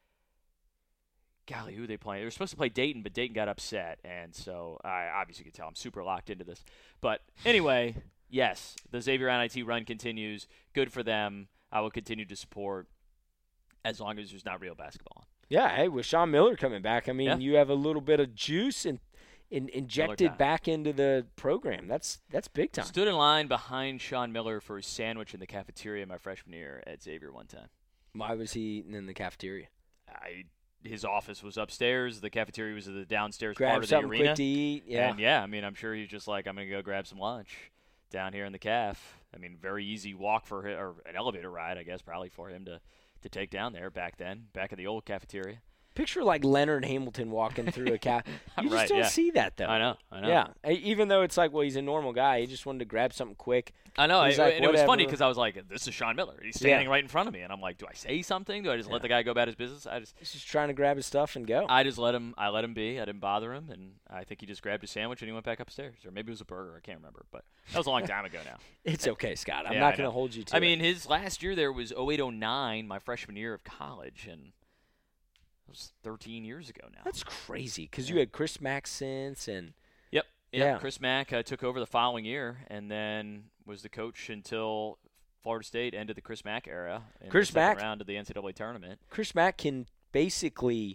Speaker 2: golly, who are they playing? They were supposed to play Dayton, but Dayton got upset. And so I obviously could tell I'm super locked into this. But anyway, yes, the Xavier NIT run continues. Good for them. I will continue to support as long as there's not real basketball on.
Speaker 1: Yeah, hey, with Sean Miller coming back, I mean, you have a little bit of juice injected back into the program. That's big time.
Speaker 2: Stood in line behind Sean Miller for a sandwich in the cafeteria my freshman year at Xavier one time.
Speaker 1: Why was he eating in the cafeteria?
Speaker 2: His office was upstairs. The cafeteria was the downstairs
Speaker 1: Grab
Speaker 2: part of the arena.
Speaker 1: something quick to eat. Yeah.
Speaker 2: And I mean, I'm sure he's just like, I'm going to go grab some lunch down here in the caf. I mean, very easy walk for him, or an elevator ride, I guess, probably for him to take down there back in the old cafeteria.
Speaker 1: Picture like Leonard Hamilton walking through a cat. You just don't see that, though.
Speaker 2: I know.
Speaker 1: Yeah. Even though it's like, well, he's a normal guy. He just wanted to grab something quick.
Speaker 2: I know.
Speaker 1: Like,
Speaker 2: and it was funny because I was like, this is Sean Miller. He's standing right in front of me. And I'm like, do I say something? Do I just let the guy go about his business?
Speaker 1: He's just trying to grab his stuff and go.
Speaker 2: I just let him be. I didn't bother him. And I think he just grabbed his sandwich and he went back upstairs. Or maybe it was a burger. I can't remember. But that was a long time ago now.
Speaker 1: It's okay, Scott. I'm not going to hold you to it.
Speaker 2: I mean, his last year there was 08-09, my freshman year of college. And it was 13 years ago now.
Speaker 1: That's crazy because you had Chris Mack since and
Speaker 2: Yep. Chris Mack took over the following year and then was the coach until Florida State ended the Chris Mack era in the second round of the NCAA tournament.
Speaker 1: Chris Mack can basically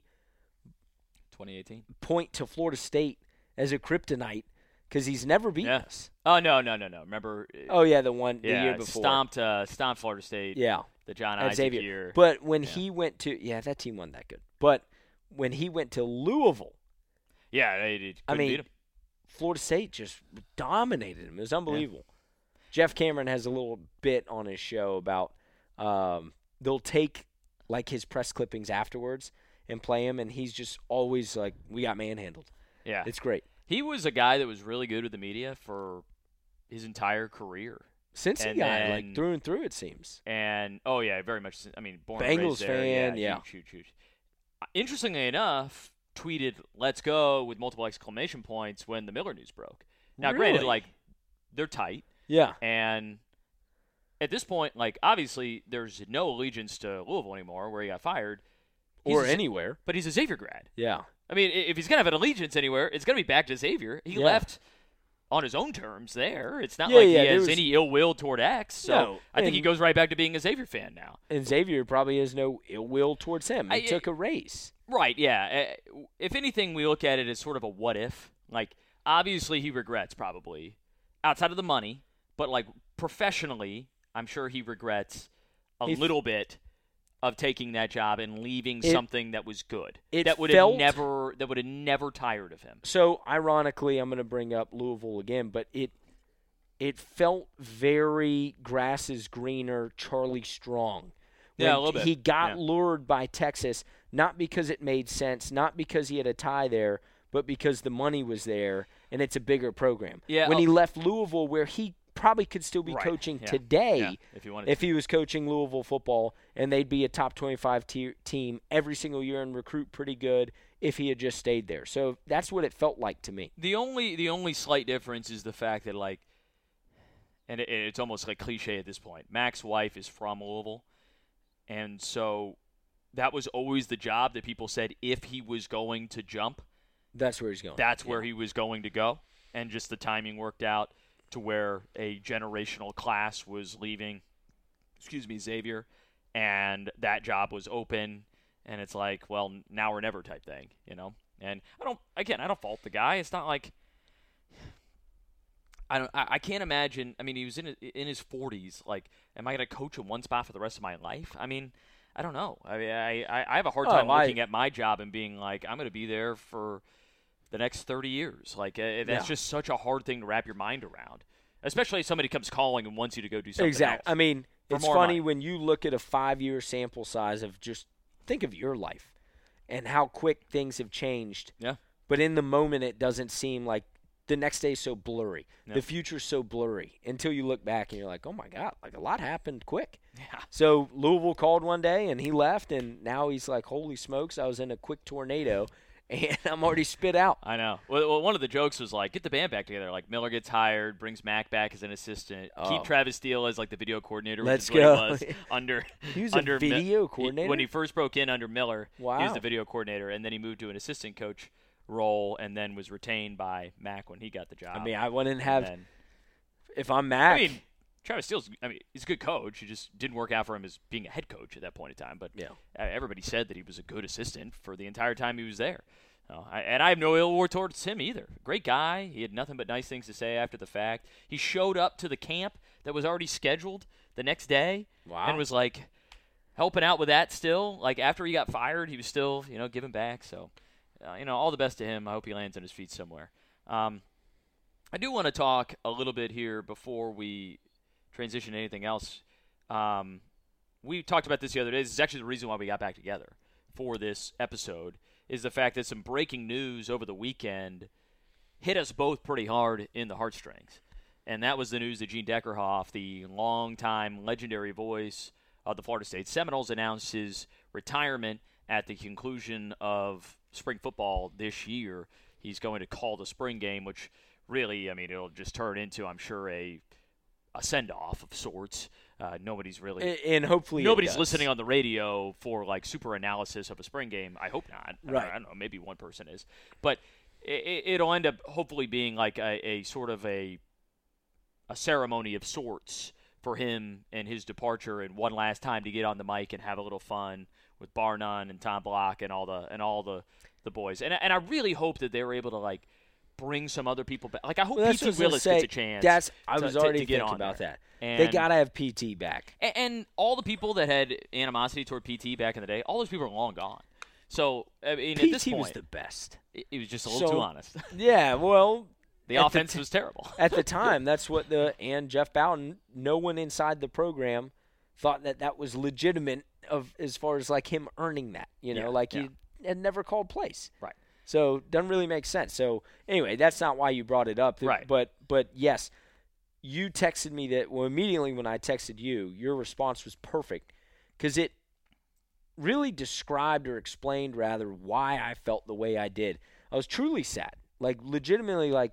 Speaker 2: 2018
Speaker 1: point to Florida State as a kryptonite because he's never beaten us.
Speaker 2: Oh no! Remember?
Speaker 1: Oh yeah, the year before
Speaker 2: stomped Florida State.
Speaker 1: Yeah.
Speaker 2: The John
Speaker 1: Isaac
Speaker 2: year.
Speaker 1: But when he went to that team wasn't that good. But when he went to Louisville,
Speaker 2: Yeah, they couldn't beat him.
Speaker 1: Florida State just dominated him. It was unbelievable. Yeah. Jeff Cameron has a little bit on his show about they'll take like his press clippings afterwards and play him, and he's just always like, we got manhandled.
Speaker 2: Yeah.
Speaker 1: It's great.
Speaker 2: He was a guy that was really good with the media for his entire career.
Speaker 1: Cincy guy, like through and through, it seems.
Speaker 2: And, oh, yeah, very much. I mean, born
Speaker 1: Bengals
Speaker 2: and raised there.
Speaker 1: fan, yeah.
Speaker 2: Huge. Interestingly enough, tweeted, "Let's go," with multiple exclamation points when the Miller news broke. Now, Granted, like, they're tight.
Speaker 1: Yeah.
Speaker 2: And at this point, like, obviously, there's no allegiance to Louisville anymore where he got fired.
Speaker 1: Or anywhere.
Speaker 2: But he's a Xavier grad.
Speaker 1: Yeah.
Speaker 2: I mean, if he's going to have an allegiance anywhere, it's going to be back to Xavier. He left on his own terms there. It's not like he has any ill will toward X. So I think he goes right back to being a Xavier fan now.
Speaker 1: And Xavier probably has no ill will towards him. He took a race.
Speaker 2: Right, yeah. If anything, we look at it as sort of a what if. Like, obviously he regrets probably, outside of the money, but like professionally, I'm sure he regrets a little bit of taking that job and leaving something that was good. That would have never tired of him.
Speaker 1: So ironically, I'm going to bring up Louisville again, but it felt very grass is greener, Charlie Strong.
Speaker 2: Yeah, a little bit.
Speaker 1: He got lured by Texas, not because it made sense, not because he had a tie there, but because the money was there and it's a bigger program.
Speaker 2: Yeah,
Speaker 1: when he left Louisville, where he probably could still be coaching today if he was coaching Louisville football, and they'd be a top 25 team every single year and recruit pretty good if he had just stayed there. So that's what it felt like to me.
Speaker 2: The only slight difference is the fact that, like, and it's almost like cliche at this point, Mac's wife is from Louisville, and so that was always the job that people said if he was going to jump,
Speaker 1: that's where he's going.
Speaker 2: That's where he was going to go, and just the timing worked out to where a generational class was leaving, Xavier, and that job was open, and it's like, well, now or never type thing, you know? And I don't fault the guy. It's not like I can't imagine. I mean, he was in his 40s. Like, am I going to coach in one spot for the rest of my life? I mean, I don't know. I mean, I have a hard time looking at my job and being like, I'm going to be there for the next 30 years. Like, that's just such a hard thing to wrap your mind around, especially if somebody comes calling and wants you to go do something else.
Speaker 1: I mean, it's funny when you look at a 5-year sample size of just think of your life and how quick things have changed.
Speaker 2: Yeah.
Speaker 1: But in the moment, it doesn't seem like the next day is so blurry.
Speaker 2: Yeah.
Speaker 1: The future's so blurry until you look back and you're like, oh, my God, like a lot happened quick.
Speaker 2: Yeah.
Speaker 1: So Louisville called one day and he left, and now he's like, holy smokes, I was in a quick tornado. And I'm already spit out.
Speaker 2: I know. Well, one of the jokes was like, get the band back together. Like, Miller gets hired, brings Mac back as an assistant, keep Travis Steele as like the video coordinator, which is what he was under.
Speaker 1: He was a video coordinator
Speaker 2: when he first broke in under Miller.
Speaker 1: Wow.
Speaker 2: He was the video coordinator, and then he moved to an assistant coach role, and then was retained by Mac when he got the job.
Speaker 1: I mean, I wouldn't have. If I'm Mac,
Speaker 2: I mean, Travis Steele's. I mean, he's a good coach. He just didn't work out for him as being a head coach at that point in time. But everybody said that he was a good assistant for the entire time he was there. And I have no ill will towards him either. Great guy. He had nothing but nice things to say after the fact. He showed up to the camp that was already scheduled the next day.
Speaker 1: Wow.
Speaker 2: And was like helping out with that still. Like after he got fired, he was still, giving back. So, all the best to him. I hope he lands on his feet somewhere. I do want to talk a little bit here before we transition to anything else. We talked about this the other day. This is actually the reason why we got back together for this episode, is the fact that some breaking news over the weekend hit us both pretty hard in the heartstrings. And that was the news that Gene Deckerhoff, the longtime legendary voice of the Florida State Seminoles, announced his retirement at the conclusion of spring football this year. He's going to call the spring game, which really, I mean, it'll just turn into, I'm sure, a send-off of sorts. Nobody's really
Speaker 1: and hopefully
Speaker 2: nobody's listening on the radio for like super analysis of a spring game. I hope not.
Speaker 1: Right.
Speaker 2: I don't know. Maybe one person is, but it'll end up hopefully being like a sort of a ceremony of sorts for him and his departure, and one last time to get on the mic and have a little fun with Barnum and Tom Block and all the boys. And I really hope that they were able to like bring some other people back. Like, I hope P.T. Willis gets a chance.
Speaker 1: I was already thinking about that. They got to have P.T. back.
Speaker 2: And all the people that had animosity toward P.T. back in the day, all those people are long gone. So, I mean,
Speaker 1: PT
Speaker 2: at this point,
Speaker 1: was the best.
Speaker 2: He was just a little too honest.
Speaker 1: Yeah, well,
Speaker 2: the offense was terrible.
Speaker 1: At the time, that's what and Jeff Bowden, no one inside the program thought that was legitimate as far as like him earning that, he had never called plays.
Speaker 2: Right.
Speaker 1: So doesn't really make sense. So anyway, that's not why you brought it up.
Speaker 2: Right.
Speaker 1: But yes, you texted me that. Well, immediately when I texted you, your response was perfect because it really described or explained rather why I felt the way I did. I was truly sad, like legitimately, like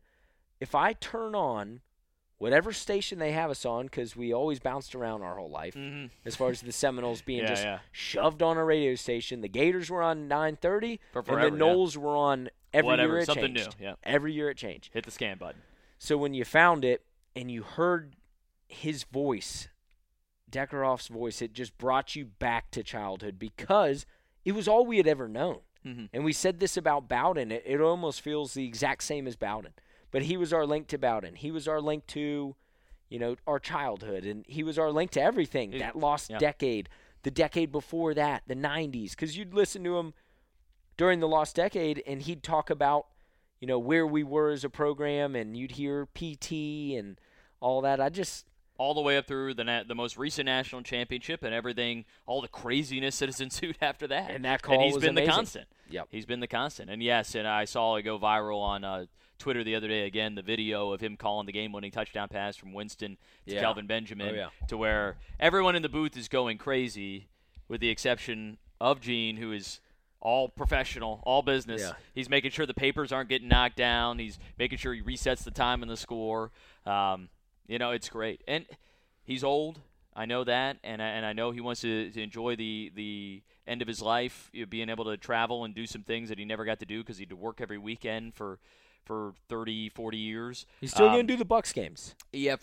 Speaker 1: if I turn on whatever station they have us on, because we always bounced around our whole life, as far as the Seminoles being shoved on a radio station. The Gators were on 9:30, and the Noles were on every year it
Speaker 2: something
Speaker 1: changed.
Speaker 2: New, yeah.
Speaker 1: Every year it changed.
Speaker 2: Hit the scan button.
Speaker 1: So when you found it and you heard his voice, Deckerhoff's voice, it just brought you back to childhood because it was all we had ever known. And we said this about Bowden. It almost feels the exact same as Bowden. But he was our link to Bowden. He was our link to, our childhood. And he was our link to everything. That lost decade, the decade before that, the 90s. Because you'd listen to him during the lost decade, and he'd talk about, where we were as a program, and you'd hear PT and all that.
Speaker 2: All the way up through the most recent national championship and everything, all the craziness that has ensued after that.
Speaker 1: And that call
Speaker 2: he's
Speaker 1: was
Speaker 2: been
Speaker 1: amazing.
Speaker 2: The constant.
Speaker 1: Yep.
Speaker 2: He's been the constant. And yes, and I saw it go viral on Twitter the other day again, the video of him calling the game-winning touchdown pass from Winston to Kelvin Benjamin, to where everyone in the booth is going crazy, with the exception of Gene, who is all professional, all business.
Speaker 1: Yeah.
Speaker 2: He's making sure the papers aren't getting knocked down. He's making sure he resets the time and the score. It's great. And he's old. I know that, and I know he wants to enjoy the end of his life, being able to travel and do some things that he never got to do because he had to work every weekend for 30, 40 years.
Speaker 1: He's still going to do the Bucs games.
Speaker 2: Yeah,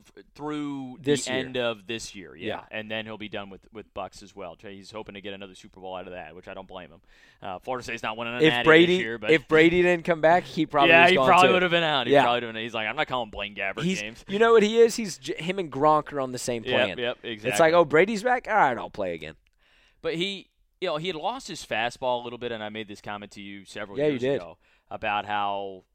Speaker 2: through
Speaker 1: this
Speaker 2: the
Speaker 1: year.
Speaker 2: end of this year. Yeah. And then he'll be done with Bucs as well. He's hoping to get another Super Bowl out of that, which I don't blame him. Florida State's not winning a natty this year. But
Speaker 1: if Brady didn't come back, he probably
Speaker 2: he probably would have been out. He's like, I'm not calling Blaine Gabbert games.
Speaker 1: You know what he is? Him and Gronk are on the same plan.
Speaker 2: Yep, exactly.
Speaker 1: It's like, oh, Brady's back? All right, I'll play again.
Speaker 2: But he had lost his fastball a little bit, and I made this comment to you several years ago about how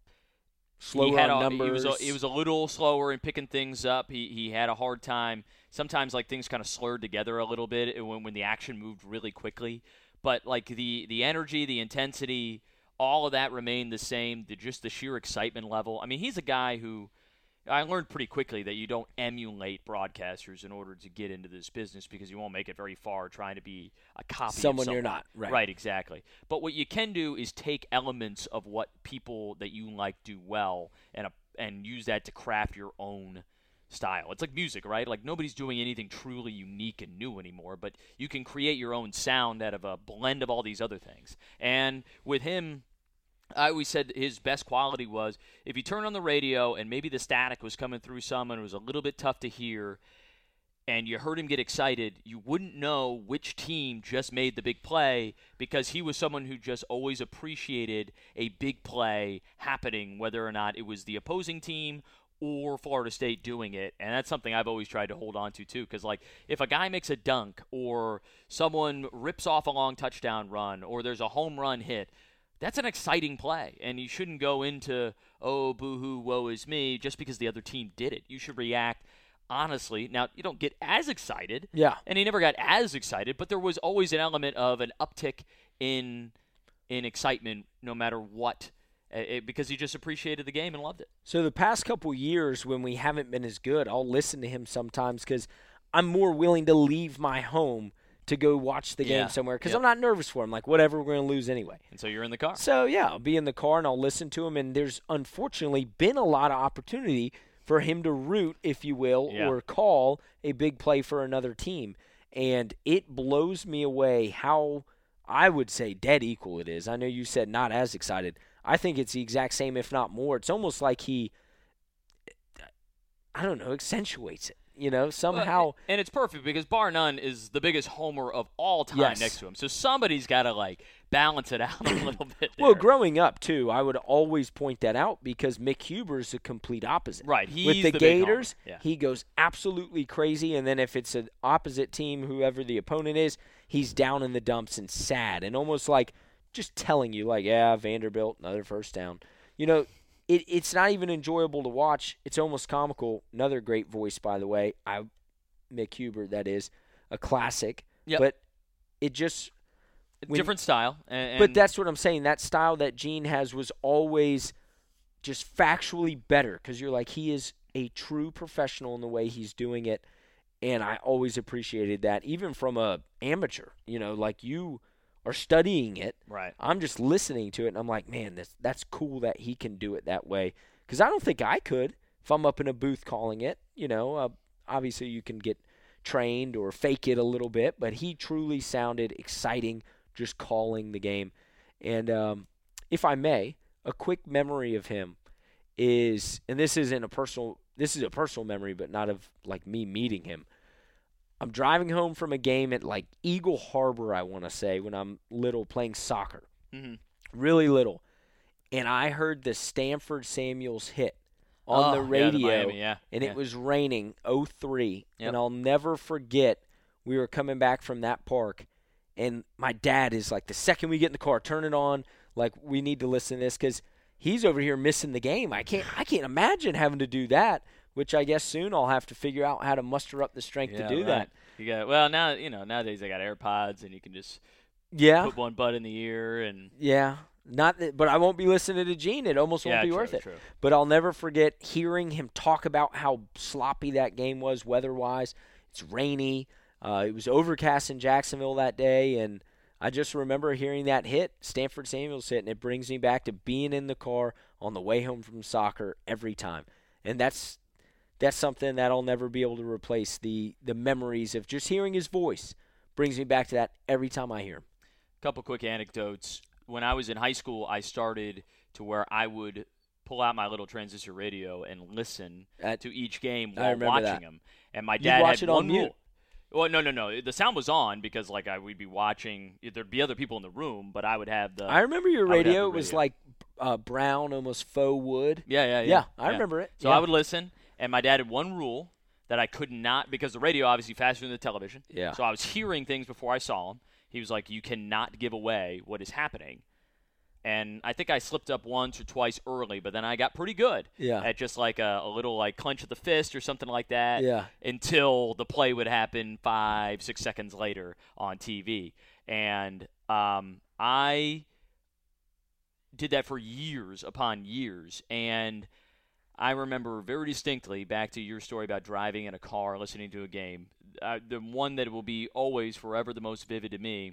Speaker 1: slower on numbers.
Speaker 2: He was a little slower in picking things up. He had a hard time. Sometimes like things kind of slurred together a little bit when the action moved really quickly. But like the energy, the intensity, all of that remained the same. Just the sheer excitement level. I mean, he's a guy who I learned pretty quickly that you don't emulate broadcasters in order to get into this business because you won't make it very far trying to be a copy of someone
Speaker 1: you're not. Right.
Speaker 2: Right, exactly. But what you can do is take elements of what people that you like do well and use that to craft your own style. It's like music, right? Like nobody's doing anything truly unique and new anymore, but you can create your own sound out of a blend of all these other things. And with him, I always said his best quality was if you turn on the radio and maybe the static was coming through some and it was a little bit tough to hear and you heard him get excited, you wouldn't know which team just made the big play because he was someone who just always appreciated a big play happening, whether or not it was the opposing team or Florida State doing it. And that's something I've always tried to hold on to too, because like if a guy makes a dunk or someone rips off a long touchdown run or there's a home run hit, that's an exciting play, and you shouldn't go into, oh, boo-hoo, woe is me, just because the other team did it. You should react honestly. Now, you don't get as excited, and he never got as excited, but there was always an element of an uptick in excitement no matter what, because he just appreciated the game and loved it.
Speaker 1: So the past couple years when we haven't been as good, I'll listen to him sometimes because I'm more willing to leave my home to go watch the game somewhere because I'm not nervous for him. Like, whatever, we're going to lose anyway.
Speaker 2: And so you're in the car.
Speaker 1: So, I'll be in the car and I'll listen to him. And there's unfortunately been a lot of opportunity for him to root, if you will, or call a big play for another team. And it blows me away how, I would say, dead equal it is. I know you said not as excited. I think it's the exact same, if not more. It's almost like he, I don't know, accentuates it. somehow.
Speaker 2: Well, and it's perfect because bar none is the biggest homer of all time
Speaker 1: Yes.
Speaker 2: next to him. So somebody's got to balance it out a little bit there.
Speaker 1: Well, growing up too, I would always point that out because Mick Huber is the complete opposite.
Speaker 2: Right, he's
Speaker 1: with the
Speaker 2: the big
Speaker 1: Gators,
Speaker 2: homer. Yeah.
Speaker 1: he goes absolutely crazy, and then if it's an opposite team, whoever the opponent is, he's down in the dumps and sad, and almost like just telling you, yeah, Vanderbilt, another first down. It's not even enjoyable to watch. It's almost comical. Another great voice, by the way. Mick Huber, that is a classic.
Speaker 2: Yep.
Speaker 1: But it just
Speaker 2: different style.
Speaker 1: But that's what I'm saying. That style that Gene has was always just factually better because you're like, he is a true professional in the way he's doing it, and I always appreciated that, even from a amateur. Like you are studying it.
Speaker 2: Right.
Speaker 1: I'm just listening to it, and I'm like, man, that's cool that he can do it that way because I don't think I could if I'm up in a booth calling it. Obviously you can get trained or fake it a little bit, but he truly sounded exciting just calling the game. And if I may, a quick memory of him is, and this is a personal memory, but not of me meeting him. I'm driving home from a game at Eagle Harbor, I want to say, when I'm little playing soccer, really little, and I heard the Stanford Samuels hit on the radio, and it was raining 03, and I'll never forget. We were coming back from that park. And my dad is the second we get in the car, turn it on, we need to listen to this because he's over here missing the game. I can't imagine having to do that, which I guess soon I'll have to figure out how to muster up the strength to do that.
Speaker 2: Nowadays they got AirPods and you can just put one bud in the ear and
Speaker 1: but I won't be listening to Gene. It almost won't be worth it.
Speaker 2: True.
Speaker 1: But I'll never forget hearing him talk about how sloppy that game was weather-wise. It's rainy. It was overcast in Jacksonville that day, and I just remember hearing that hit, Stanford Samuels hit, and it brings me back to being in the car on the way home from soccer every time. And that's something that I'll never be able to replace. The memories of just hearing his voice brings me back to that every time I hear him.
Speaker 2: A couple quick anecdotes. When I was in high school, I started to where I would pull out my little transistor radio and listen to each game while watching them. And my dad had one rule. Well, no. The sound was on because we'd be watching. There'd be other people in the room, but I would have the.
Speaker 1: I remember your radio. It was brown, almost faux wood.
Speaker 2: Yeah.
Speaker 1: I remember it.
Speaker 2: So I would listen, and my dad had one rule that I could not, because the radio obviously faster than the television.
Speaker 1: Yeah.
Speaker 2: So I was hearing things before I saw them. He was like, "You cannot give away what is happening." And I think I slipped up once or twice early, but then I got pretty good at just a little clench of the fist or something like that until the play would happen 5-6 seconds later on TV. And I did that for years upon years. And I remember very distinctly, back to your story about driving in a car, listening to a game, the one that will be always forever the most vivid to me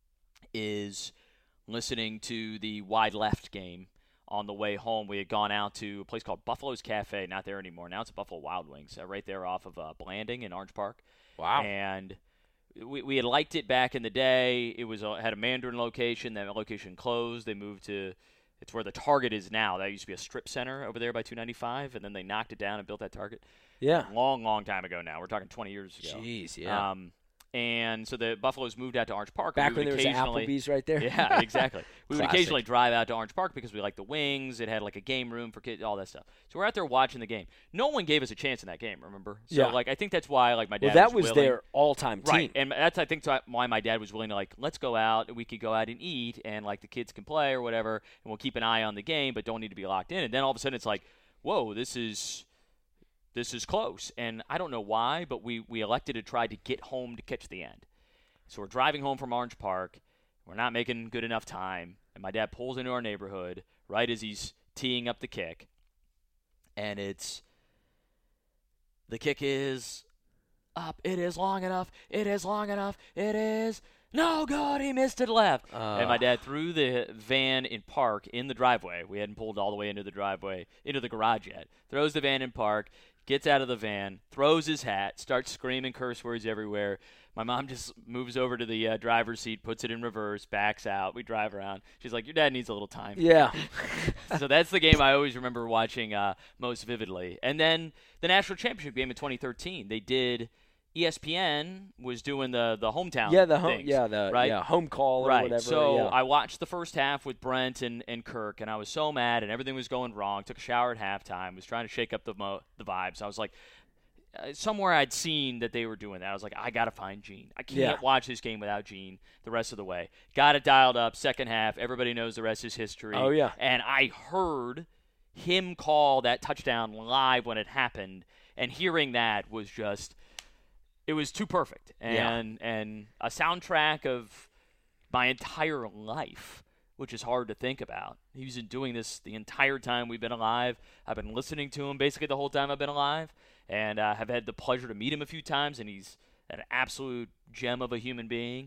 Speaker 2: is listening to the wide left game on the way home. We had gone out to a place called Buffalo's Cafe, not there anymore. Now it's Buffalo Wild Wings, right there off of Blanding in Orange Park.
Speaker 1: Wow.
Speaker 2: And we had liked it back in the day. It was had a Mandarin location. That location closed. They moved to it's where the Target is now. That used to be a strip center over there by 295, and then they knocked it down and built that Target.
Speaker 1: Yeah.
Speaker 2: Long time ago now. We're talking 20 years ago.
Speaker 1: Jeez, yeah.
Speaker 2: And so the Buffaloes moved out to Orange Park.
Speaker 1: Back when there was an Applebee's right there?
Speaker 2: Yeah, exactly. We would occasionally drive out to Orange Park because we liked the wings. It had a game room for kids, all that stuff. So we're out there watching the game. No one gave us a chance in that game, remember? So, I think that's why, my dad
Speaker 1: that
Speaker 2: was
Speaker 1: was
Speaker 2: willing.
Speaker 1: their all-time team.
Speaker 2: Right, and that's, I think, why my dad was willing to, let's go out. We could go out and eat, and, the kids can play or whatever, and we'll keep an eye on the game but don't need to be locked in. And then all of a sudden it's whoa, this is close. And I don't know why, but we elected to try to get home to catch the end. So we're driving home from Orange Park. We're not making good enough time. And my dad pulls into our neighborhood right as he's teeing up the kick. And the kick is up. It is long enough. It is long enough. It is no good. He missed it left. And my dad threw the van in park in the driveway. We hadn't pulled all the way into the driveway, into the garage yet. Throws the van in park, gets out of the van, throws his hat, starts screaming curse words everywhere. My mom just moves over to the driver's seat, puts it in reverse, backs out. We drive around. She's like, your dad needs a little time.
Speaker 1: Yeah.
Speaker 2: So that's the game I always remember watching most vividly. And then the national championship game in 2013, they did – ESPN was doing the hometown things,
Speaker 1: home call or
Speaker 2: right.
Speaker 1: whatever.
Speaker 2: So I watched the first half with Brent and Kirk, and I was so mad, and everything was going wrong. Took a shower at halftime. Was trying to shake up the vibes. I was like, somewhere I'd seen that they were doing that. I was like, I gotta find Gene. I can't watch this game without Gene the rest of the way. Got it dialed up. Second half, everybody knows the rest is history.
Speaker 1: Oh yeah.
Speaker 2: And I heard him call that touchdown live when it happened, and hearing that was just. It was too perfect, and a soundtrack of my entire life, which is hard to think about. He's been doing this the entire time we've been alive. I've been listening to him basically the whole time I've been alive, and have had the pleasure to meet him a few times, and he's an absolute gem of a human being,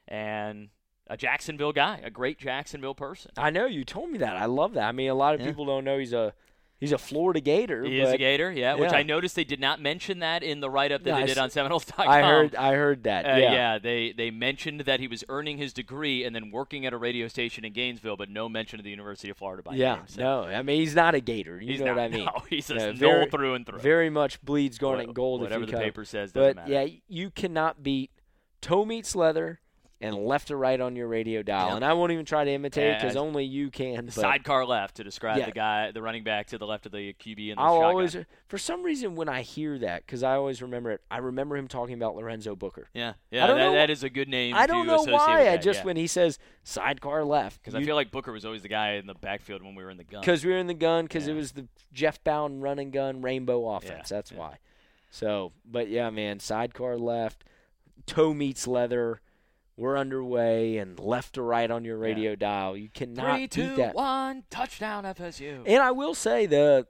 Speaker 2: and a Jacksonville guy, a great Jacksonville person.
Speaker 1: I know, you told me that. I love that. I mean, a lot of people don't know he's a Florida Gator.
Speaker 2: He is a Gator, which I noticed they did not mention that in the write-up that they did on Seminoles.com.
Speaker 1: I heard that,
Speaker 2: they mentioned that he was earning his degree and then working at a radio station in Gainesville, but no mention of the University of Florida by name. So.
Speaker 1: No, I mean, he's not a Gator. You know what I mean?
Speaker 2: No, he's a Knoll through and through.
Speaker 1: Very much bleeds garnet and gold.
Speaker 2: Whatever
Speaker 1: if you
Speaker 2: the
Speaker 1: come.
Speaker 2: paper says doesn't matter.
Speaker 1: But, you cannot beat toe meets leather and left or right on your radio dial. And I won't even try to imitate it because only you can.
Speaker 2: Sidecar left to describe the running back to the left of the QB and the
Speaker 1: I'll
Speaker 2: shotgun.
Speaker 1: always, for some reason, when I hear that, because I always remember it, I remember him talking about Lorenzo Booker.
Speaker 2: Yeah, that is a good name.
Speaker 1: I don't know why. When he says sidecar left,
Speaker 2: because I feel like Booker was always the guy in the backfield when we were in the gun.
Speaker 1: Because we were in the gun, because it was the Jeff Bowden run and gun rainbow offense. That's why. So, but man, sidecar left, toe meets leather. We're underway, and left to right on your radio dial. You cannot beat that.
Speaker 2: 3, 2, 1, touchdown FSU.
Speaker 1: And I will say the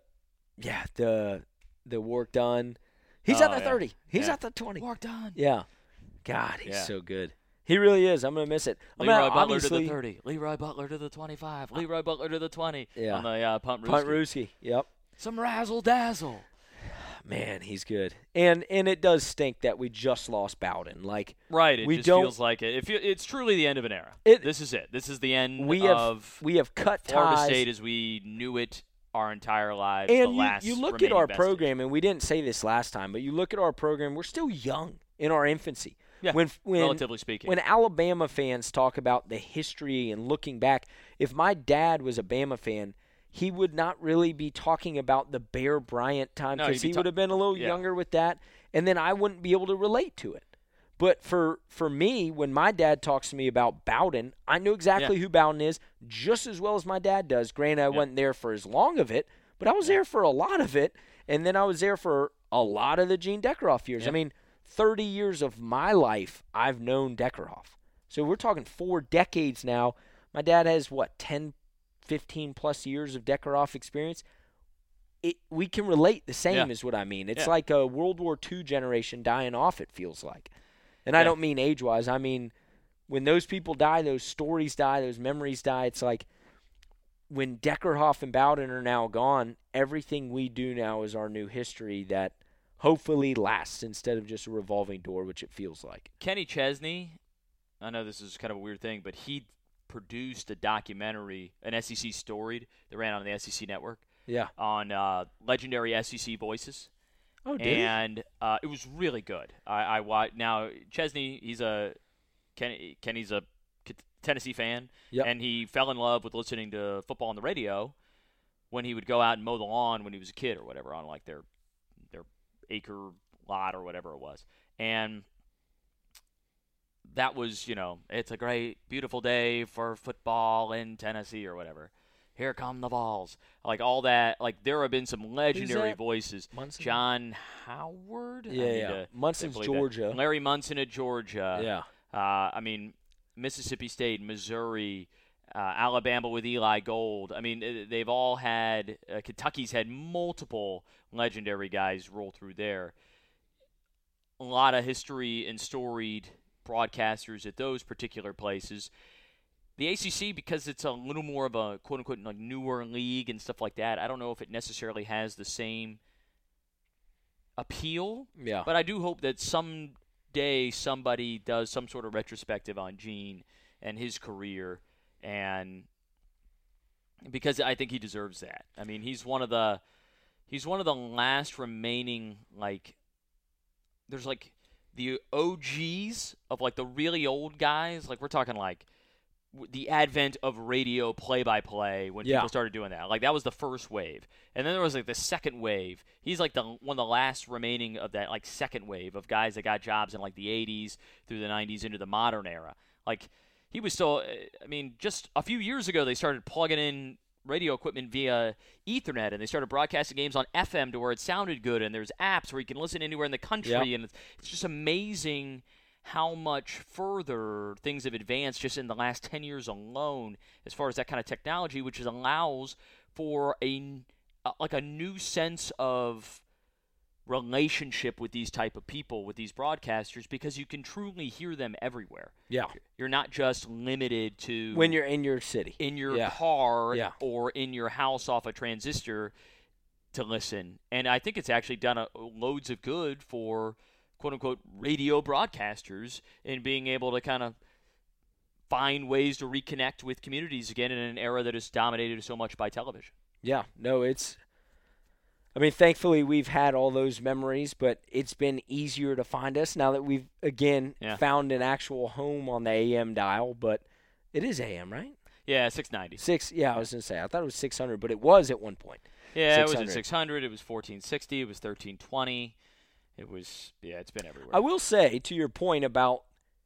Speaker 1: work done. He's at the 30. He's at the 20.
Speaker 2: Work done.
Speaker 1: Yeah. God, he's so good. He really is. I'm going to miss it.
Speaker 2: Leroy Butler to the 30. Leroy Butler to the 25. Leroy Butler to the 20 on the punt Rooski.
Speaker 1: Punt Rooski, yep.
Speaker 2: Some razzle-dazzle.
Speaker 1: Man, he's good. And it does stink that we just lost Bowden.
Speaker 2: Right, it feels like it. It's truly the end of an era. This is it. This is the end of
Speaker 1: we have cut
Speaker 2: Florida
Speaker 1: ties.
Speaker 2: State as we knew it our entire lives.
Speaker 1: And you look at our program, and we didn't say this last time, but you look at our program, we're still young in our infancy.
Speaker 2: Yeah, relatively speaking.
Speaker 1: When Alabama fans talk about the history and looking back, if my dad was a Bama fan, he would not really be talking about the Bear Bryant time because he would have been a little younger with that, and then I wouldn't be able to relate to it. But for me, when my dad talks to me about Bowden, I know exactly who Bowden is just as well as my dad does. Granted, I wasn't there for as long of it, but I was there for a lot of it, and then I was there for a lot of the Gene Deckerhoff years. I mean, 30 years of my life, I've known Deckerhoff. So we're talking 4 decades now. My dad has, 10, 15-plus years of Deckerhoff experience. We can relate the same is what I mean. It's like a World War II generation dying off, it feels like. And I don't mean age-wise. I mean, when those people die, those stories die, those memories die, it's like when Deckerhoff and Bowden are now gone, everything we do now is our new history that hopefully lasts instead of just a revolving door, which it feels like.
Speaker 2: Kenny Chesney, I know this is kind of a weird thing, but he produced a documentary, an SEC storied, that ran on the SEC network.
Speaker 1: Yeah.
Speaker 2: On legendary SEC voices.
Speaker 1: Oh, did
Speaker 2: and it was really good. I watched. Now Chesney, Kenny's a Tennessee fan, and he fell in love with listening to football on the radio when he would go out and mow the lawn when he was a kid or whatever on like their acre lot or whatever it was, and that was, it's a great, beautiful day for football in Tennessee or whatever. Here come the Vols. Like all that. Like there have been some legendary voices.
Speaker 1: Munson?
Speaker 2: John Howard?
Speaker 1: Munson's Georgia.
Speaker 2: Larry Munson at Georgia.
Speaker 1: Yeah.
Speaker 2: I mean, Mississippi State, Missouri, Alabama with Eli Gold. I mean, they've all had Kentucky's had multiple legendary guys roll through there. A lot of history and storied broadcasters at those particular places. The ACC, because it's a little more of a quote-unquote like newer league and stuff like that, I don't know if it necessarily has the same appeal.
Speaker 1: Yeah.
Speaker 2: But I do hope that someday somebody does some sort of retrospective on Gene and his career, and because I think he deserves that. I mean, he's one of the last remaining, like, there's like the OGs of like the really old guys. Like, we're talking like the advent of radio play-by-play when people started doing that. Like, that was the first wave. And then there was like the second wave. He's like one of the last remaining of that like second wave of guys that got jobs in like the 80s through the 90s into the modern era. Like, he was still, I mean, just a few years ago they started plugging in radio equipment via Ethernet, and they started broadcasting games on FM to where it sounded good, and there's apps where you can listen anywhere in the country, and it's just amazing how much further things have advanced just in the last 10 years alone as far as that kind of technology, which allows for a new sense of relationship with these type of people, with these broadcasters, because you can truly hear them everywhere.
Speaker 1: Yeah.
Speaker 2: You're not just limited to
Speaker 1: when you're in your city,
Speaker 2: in your car, or in your house off a transistor to listen. And I think it's actually done loads of good for quote-unquote radio broadcasters in being able to kind of find ways to reconnect with communities again in an era that is dominated so much by television.
Speaker 1: Yeah, no, I mean, thankfully we've had all those memories, but it's been easier to find us now that we've, again, found an actual home on the AM dial, but it is AM, right?
Speaker 2: Yeah, 690.
Speaker 1: I was going to say, I thought it was 600, but it was at one point.
Speaker 2: Yeah, it was at 600, it was 1460, it was 1320. It was, it's been everywhere.
Speaker 1: I will say, to your point about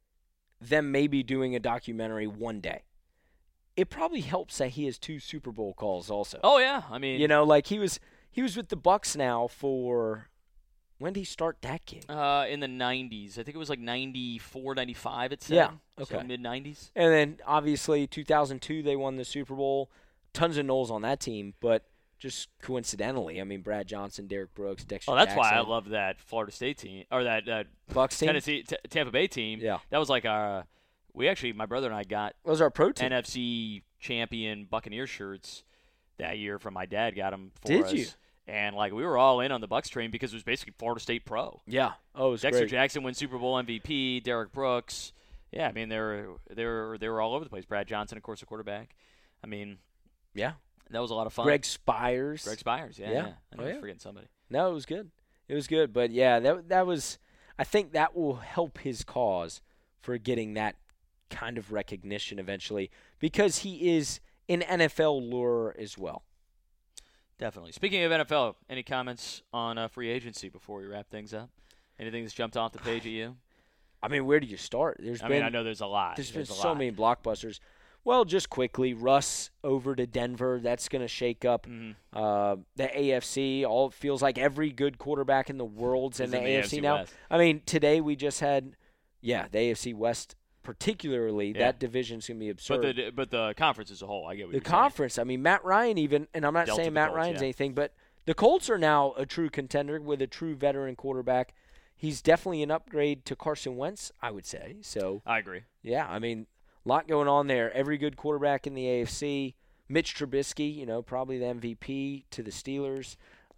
Speaker 1: them maybe doing a documentary one day, it probably helps that he has 2 Super Bowl calls also.
Speaker 2: Oh, yeah. I mean,
Speaker 1: you know, like he was with the Bucs now for, when did he start that gig?
Speaker 2: In the 90s. I think it was like 94, 95 it said.
Speaker 1: Yeah, okay.
Speaker 2: So mid-90s.
Speaker 1: And then, obviously, 2002 they won the Super Bowl. Tons of Knowles on that team, but just coincidentally, I mean, Brad Johnson, Derek Brooks, Dexter
Speaker 2: Jackson.
Speaker 1: Why
Speaker 2: I love that Florida State team, or that
Speaker 1: Bucs team?
Speaker 2: Tennessee, Tampa Bay team.
Speaker 1: Yeah.
Speaker 2: That was like our my brother and I got
Speaker 1: – was our pro team.
Speaker 2: NFC champion Buccaneer shirts that year from my dad. Got them for us.
Speaker 1: Did you?
Speaker 2: And, like, we were all in on the Bucs train because it was basically Florida State pro.
Speaker 1: Yeah. Oh, it was
Speaker 2: Dexter
Speaker 1: great.
Speaker 2: Jackson wins Super Bowl MVP, Derek Brooks. Yeah, I mean, they were all over the place. Brad Johnson, of course, the quarterback. I mean,
Speaker 1: yeah.
Speaker 2: That was a lot of fun.
Speaker 1: Greg Spires,
Speaker 2: yeah. I was forgetting somebody.
Speaker 1: No, it was good. It was good. But, yeah, that was – I think that will help his cause for getting that kind of recognition eventually because he is an NFL lure as well.
Speaker 2: Definitely. Speaking of NFL, any comments on free agency before we wrap things up? Anything that's jumped off the page at you?
Speaker 1: I mean, where do you start?
Speaker 2: I know there's a lot.
Speaker 1: There's been so many blockbusters. Well, just quickly, Russ over to Denver. That's going to shake up the AFC. All feels like every good quarterback in the world's in the AFC now.
Speaker 2: West.
Speaker 1: I mean, today we just had, the AFC West particularly. That division's going to be absurd.
Speaker 2: But the conference as a whole, I get what you're saying.
Speaker 1: The conference, I mean, Matt Ryan even, and I'm not saying Matt Ryan's anything, but the Colts are now a true contender with a true veteran quarterback. He's definitely an upgrade to Carson Wentz, I would say. So
Speaker 2: I agree.
Speaker 1: Yeah, I mean, a lot going on there. Every good quarterback in the AFC. Mitch Trubisky, probably the MVP to the Steelers.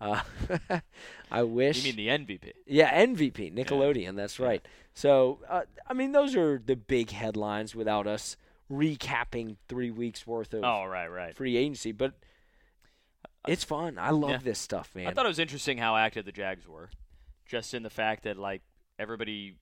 Speaker 1: I wish.
Speaker 2: You mean the MVP?
Speaker 1: Yeah, MVP, Nickelodeon. That's right. So, I mean, those are the big headlines without us recapping 3 weeks worth of free agency. But it's fun. I love this stuff, man.
Speaker 2: I thought it was interesting how active the Jags were, just in the fact that like everybody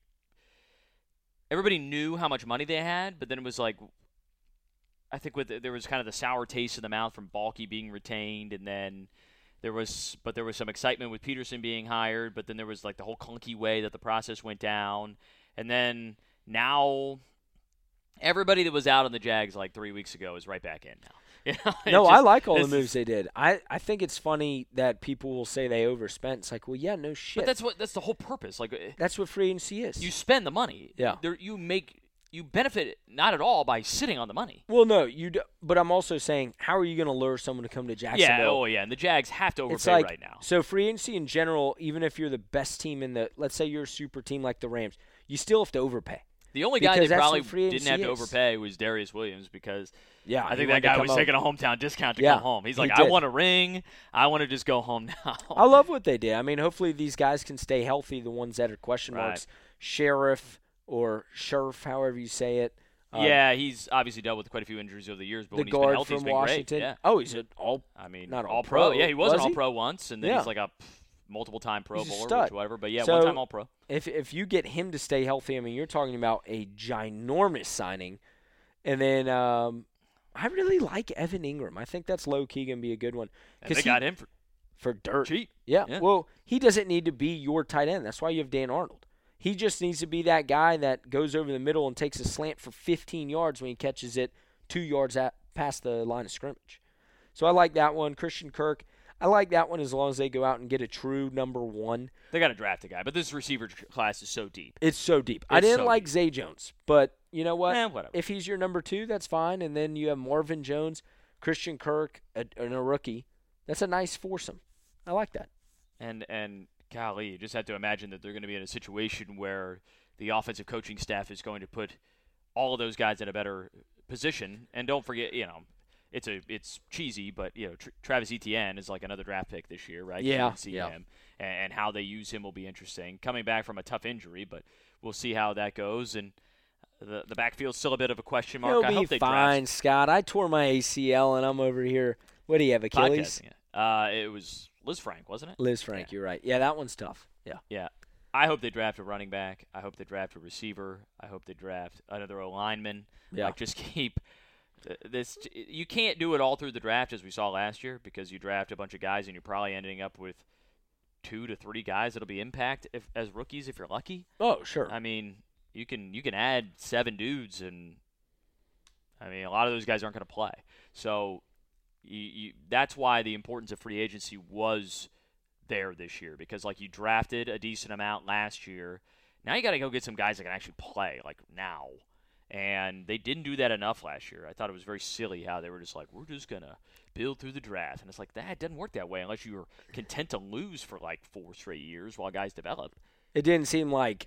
Speaker 2: knew how much money they had, but then it was like, I think there was kind of the sour taste in the mouth from Balky being retained, and then there was some excitement with Peterson being hired, but then there was like the whole clunky way that the process went down, and then now everybody that was out on the Jags like 3 weeks ago is right back in now.
Speaker 1: No, I like all the moves they did. I think it's funny that people will say they overspent. It's like, well, yeah, no shit.
Speaker 2: But that's the whole purpose. Like
Speaker 1: that's what free agency is.
Speaker 2: You spend the money.
Speaker 1: Yeah.
Speaker 2: You benefit not at all by sitting on the money.
Speaker 1: Well, no, you do, but I'm also saying, how are you going to lure someone to come to Jacksonville?
Speaker 2: And the Jags have to overpay right now.
Speaker 1: So free agency in general, even if you're the best team let's say you're a super team like the Rams, you still have to overpay.
Speaker 2: The only guy
Speaker 1: because
Speaker 2: they
Speaker 1: that's
Speaker 2: probably
Speaker 1: what free
Speaker 2: didn't have to
Speaker 1: agency is.
Speaker 2: overpay was Darius Williams because
Speaker 1: Yeah,
Speaker 2: I
Speaker 1: he
Speaker 2: think
Speaker 1: wanted
Speaker 2: that
Speaker 1: to
Speaker 2: guy
Speaker 1: come
Speaker 2: was
Speaker 1: home.
Speaker 2: taking a hometown discount to
Speaker 1: Yeah,
Speaker 2: come home. He's
Speaker 1: he
Speaker 2: like, I
Speaker 1: did.
Speaker 2: want a ring. I want to just go home now.
Speaker 1: I love what they did. I mean, hopefully these guys can stay healthy, the ones that are question
Speaker 2: Right.
Speaker 1: marks. Sheriff or Sheriff, however you say it.
Speaker 2: Yeah, he's obviously dealt with quite a few injuries over the years, but
Speaker 1: The
Speaker 2: when he's been
Speaker 1: guard
Speaker 2: healthy, he's
Speaker 1: from
Speaker 2: been
Speaker 1: Washington.
Speaker 2: great. Yeah.
Speaker 1: Oh, he's an all.
Speaker 2: I mean,
Speaker 1: Not
Speaker 2: all-pro.
Speaker 1: all-pro.
Speaker 2: Yeah, he was an
Speaker 1: Was he?
Speaker 2: all-pro once, and then
Speaker 1: Yeah.
Speaker 2: he's like a multiple-time Pro
Speaker 1: He's a
Speaker 2: Bowler,
Speaker 1: stud.
Speaker 2: or whatever. But, yeah,
Speaker 1: So,
Speaker 2: one-time all-pro.
Speaker 1: If you get him to stay healthy, I mean, you're talking about a ginormous signing. And then I really like Evan Ingram. I think that's low-key going to be a good one.
Speaker 2: And they got him
Speaker 1: for dirt.
Speaker 2: cheap.
Speaker 1: Yeah.
Speaker 2: Yeah.
Speaker 1: Well, he doesn't need to be your tight end. That's why you have Dan Arnold. He just needs to be that guy that goes over the middle and takes a slant for 15 yards when he catches it 2 yards past the line of scrimmage. So I like that one. Christian Kirk, I like that one as long as they go out and get a true number one.
Speaker 2: They got to draft a guy, but this receiver class is so deep.
Speaker 1: It's so deep. I didn't like Zay Jones, but you know what?
Speaker 2: Whatever.
Speaker 1: If he's your number two, that's fine. And then you have Marvin Jones, Christian Kirk, and a rookie. That's a nice foursome. I like that.
Speaker 2: And golly, you just have to imagine that they're going to be in a situation where the offensive coaching staff is going to put all of those guys in a better position. And don't forget, it's cheesy, but Travis Etienne is like another draft pick this year, right?
Speaker 1: Yeah.
Speaker 2: You can see him, and how they use him will be interesting. Coming back from a tough injury, but we'll see how that goes. And the backfield's still a bit of a question mark.
Speaker 1: He'll
Speaker 2: I
Speaker 1: be
Speaker 2: hope they
Speaker 1: fine,
Speaker 2: draft.
Speaker 1: Scott. I tore my ACL, and I'm over here. What do you have, Achilles?
Speaker 2: Podcasting it. It was Liz Frank, wasn't it?
Speaker 1: Liz Frank, you're right. Yeah, that one's tough. Yeah.
Speaker 2: Yeah. I hope they draft a running back. I hope they draft a receiver. I hope they draft another lineman.
Speaker 1: Yeah.
Speaker 2: Like, just keep this. You can't do it all through the draft as we saw last year because you draft a bunch of guys and you're probably ending up with 2 to 3 guys that'll be impact as rookies if you're lucky.
Speaker 1: Oh, sure.
Speaker 2: I mean, you can add 7 dudes, and I mean a lot of those guys aren't going to play. So that's why the importance of free agency was there this year, because like you drafted a decent amount last year. Now you got to go get some guys that can actually play like now, and they didn't do that enough last year. I thought it was very silly how they were just like, we're just gonna build through the draft, and it's like that doesn't work that way unless you were content to lose for like 4 straight years while guys develop.
Speaker 1: It didn't seem like,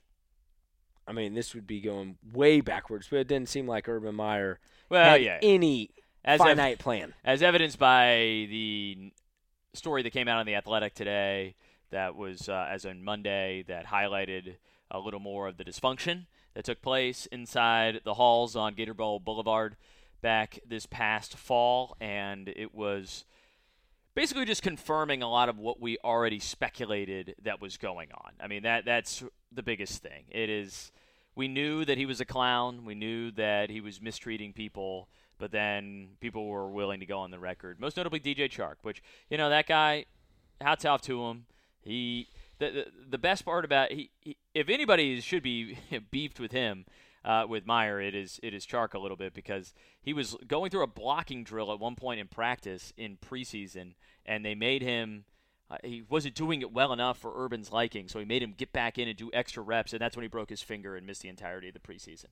Speaker 1: I mean, this would be going way backwards, but it didn't seem like Urban Meyer had any finite plan.
Speaker 2: As evidenced by the story that came out on The Athletic today that was, as on Monday, that highlighted a little more of the dysfunction that took place inside the halls on Gator Bowl Boulevard back this past fall, and it was basically just confirming a lot of what we already speculated that was going on. I mean, that's the biggest thing. It is, we knew that he was a clown. We knew that he was mistreating people, but then people were willing to go on the record, most notably DJ Chark, which, that guy, hats off to him. The best part about if anybody should be beefed with him, with Meyer, it is Chark a little bit, because he was going through a blocking drill at one point in practice in preseason, and they made him he wasn't doing it well enough for Urban's liking, so he made him get back in and do extra reps, and that's when he broke his finger and missed the entirety of the preseason,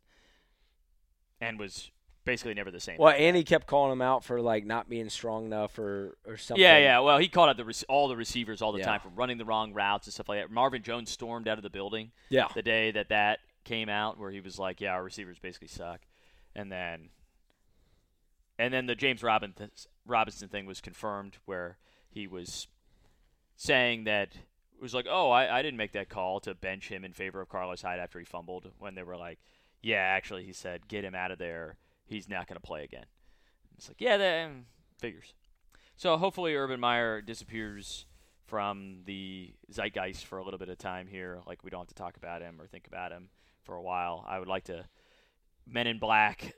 Speaker 2: and was basically never the same.
Speaker 1: Well, and he kept calling him out for like not being strong enough or something.
Speaker 2: Yeah. Well, he called out all the receivers all the time for running the wrong routes and stuff like that. Marvin Jones stormed out of the building the day that came out, where he was like, "Yeah, our receivers basically suck," and then the James Robinson thing was confirmed, where he was saying that it was like, "Oh, I didn't make that call to bench him in favor of Carlos Hyde after he fumbled," when they were like, "Yeah, actually," he said, "get him out of there. He's not going to play again." It's like, yeah, that figures. So hopefully Urban Meyer disappears from the zeitgeist for a little bit of time here. Like, we don't have to talk about him or think about him for a while. I would like to Men in Black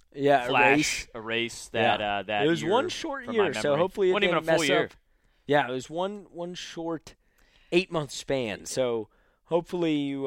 Speaker 2: erase that
Speaker 1: that. It was
Speaker 2: year
Speaker 1: one short
Speaker 2: from
Speaker 1: year,
Speaker 2: my memory.
Speaker 1: so hopefully it
Speaker 2: wasn't
Speaker 1: didn't
Speaker 2: even a full
Speaker 1: mess
Speaker 2: year.
Speaker 1: up. Yeah, it was one short 8-month span. So hopefully you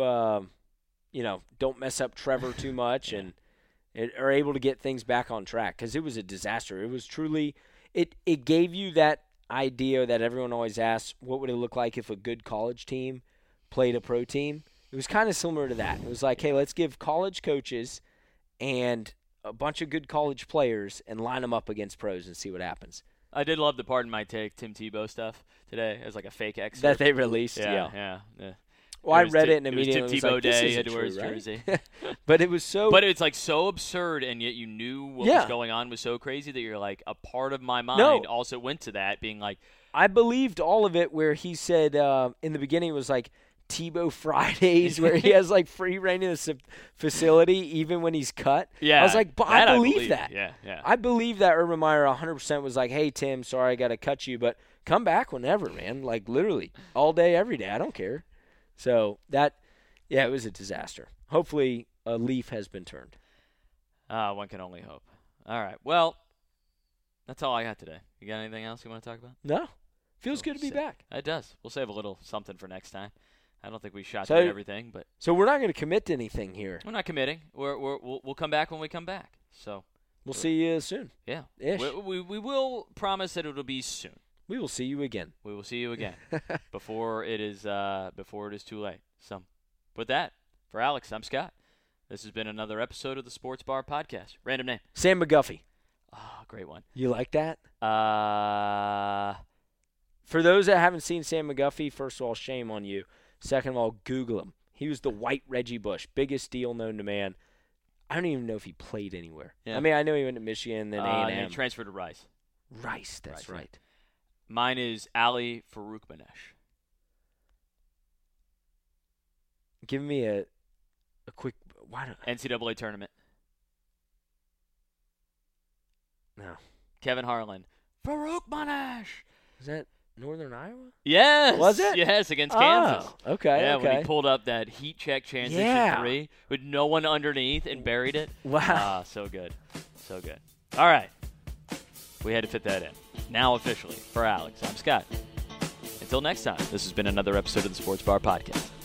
Speaker 1: don't mess up Trevor too much and are able to get things back on track, because it was a disaster. It was truly it gave you that idea that everyone always asks, what would it look like if a good college team played a pro team? It was kind of similar to that. It was like, hey, let's give college coaches and a bunch of good college players and line them up against pros and see what happens.
Speaker 2: I did love the Pardon My Take Tim Tebow stuff today as like a fake excerpt
Speaker 1: That they released,
Speaker 2: yeah.
Speaker 1: Well, I read it and immediately
Speaker 2: was
Speaker 1: was
Speaker 2: Tebow
Speaker 1: like, this
Speaker 2: Day.
Speaker 1: isn't
Speaker 2: Had to wear his
Speaker 1: true, right?
Speaker 2: jersey.
Speaker 1: But it was so.
Speaker 2: But it's like so absurd, and yet you knew what was going on was so crazy that you're like, a part of my mind also went to that, being like,
Speaker 1: I believed all of it where he said in the beginning it was like Tebow Fridays where he has like free reign in the facility even when he's cut.
Speaker 2: Yeah,
Speaker 1: I was like, but I believe that.
Speaker 2: Yeah.
Speaker 1: I believe that Urban Meyer 100% was like, hey, Tim, sorry I got to cut you, but come back whenever, man. Like literally all day, every day. I don't care. So it was a disaster. Hopefully a leaf has been turned.
Speaker 2: One can only hope. All right. Well, that's all I got today. You got anything else you want to talk about?
Speaker 1: No. Feels good to be back.
Speaker 2: It does. We'll save a little something for next time. I don't think we shot through everything, but
Speaker 1: so we're not going to commit to anything here.
Speaker 2: We're not committing. We'll come back when we come back. So
Speaker 1: we'll see you soon.
Speaker 2: Yeah.
Speaker 1: Ish.
Speaker 2: We will promise that it'll be soon.
Speaker 1: We will see you again.
Speaker 2: We will see you again before it is too late. So, with that, for Alex, I'm Scott. This has been another episode of the Sports Bar Podcast. Random name.
Speaker 1: Sam McGuffey.
Speaker 2: Oh, great one.
Speaker 1: You like that? For those that haven't seen Sam McGuffey, first of all, shame on you. Second of all, Google him. He was the white Reggie Bush, biggest deal known to man. I don't even know if he played anywhere. Yeah. I mean, I know he went to Michigan, then A&M.
Speaker 2: He transferred to Rice.
Speaker 1: Rice, that's right.
Speaker 2: Mine is Ali Faroukmanesh.
Speaker 1: Give me a quick.
Speaker 2: NCAA tournament.
Speaker 1: No.
Speaker 2: Kevin Harlan. Faroukmanesh.
Speaker 1: Is that Northern Iowa?
Speaker 2: Yes.
Speaker 1: Was it?
Speaker 2: Yes, against Kansas.
Speaker 1: Okay.
Speaker 2: Yeah,
Speaker 1: okay.
Speaker 2: when he pulled up that heat check transition three with no one underneath and buried it.
Speaker 1: Wow.
Speaker 2: So good. So good. All right. We had to fit that in. Now officially, for Alex, I'm Scott. Until next time, this has been another episode of the Sports Bar Podcast.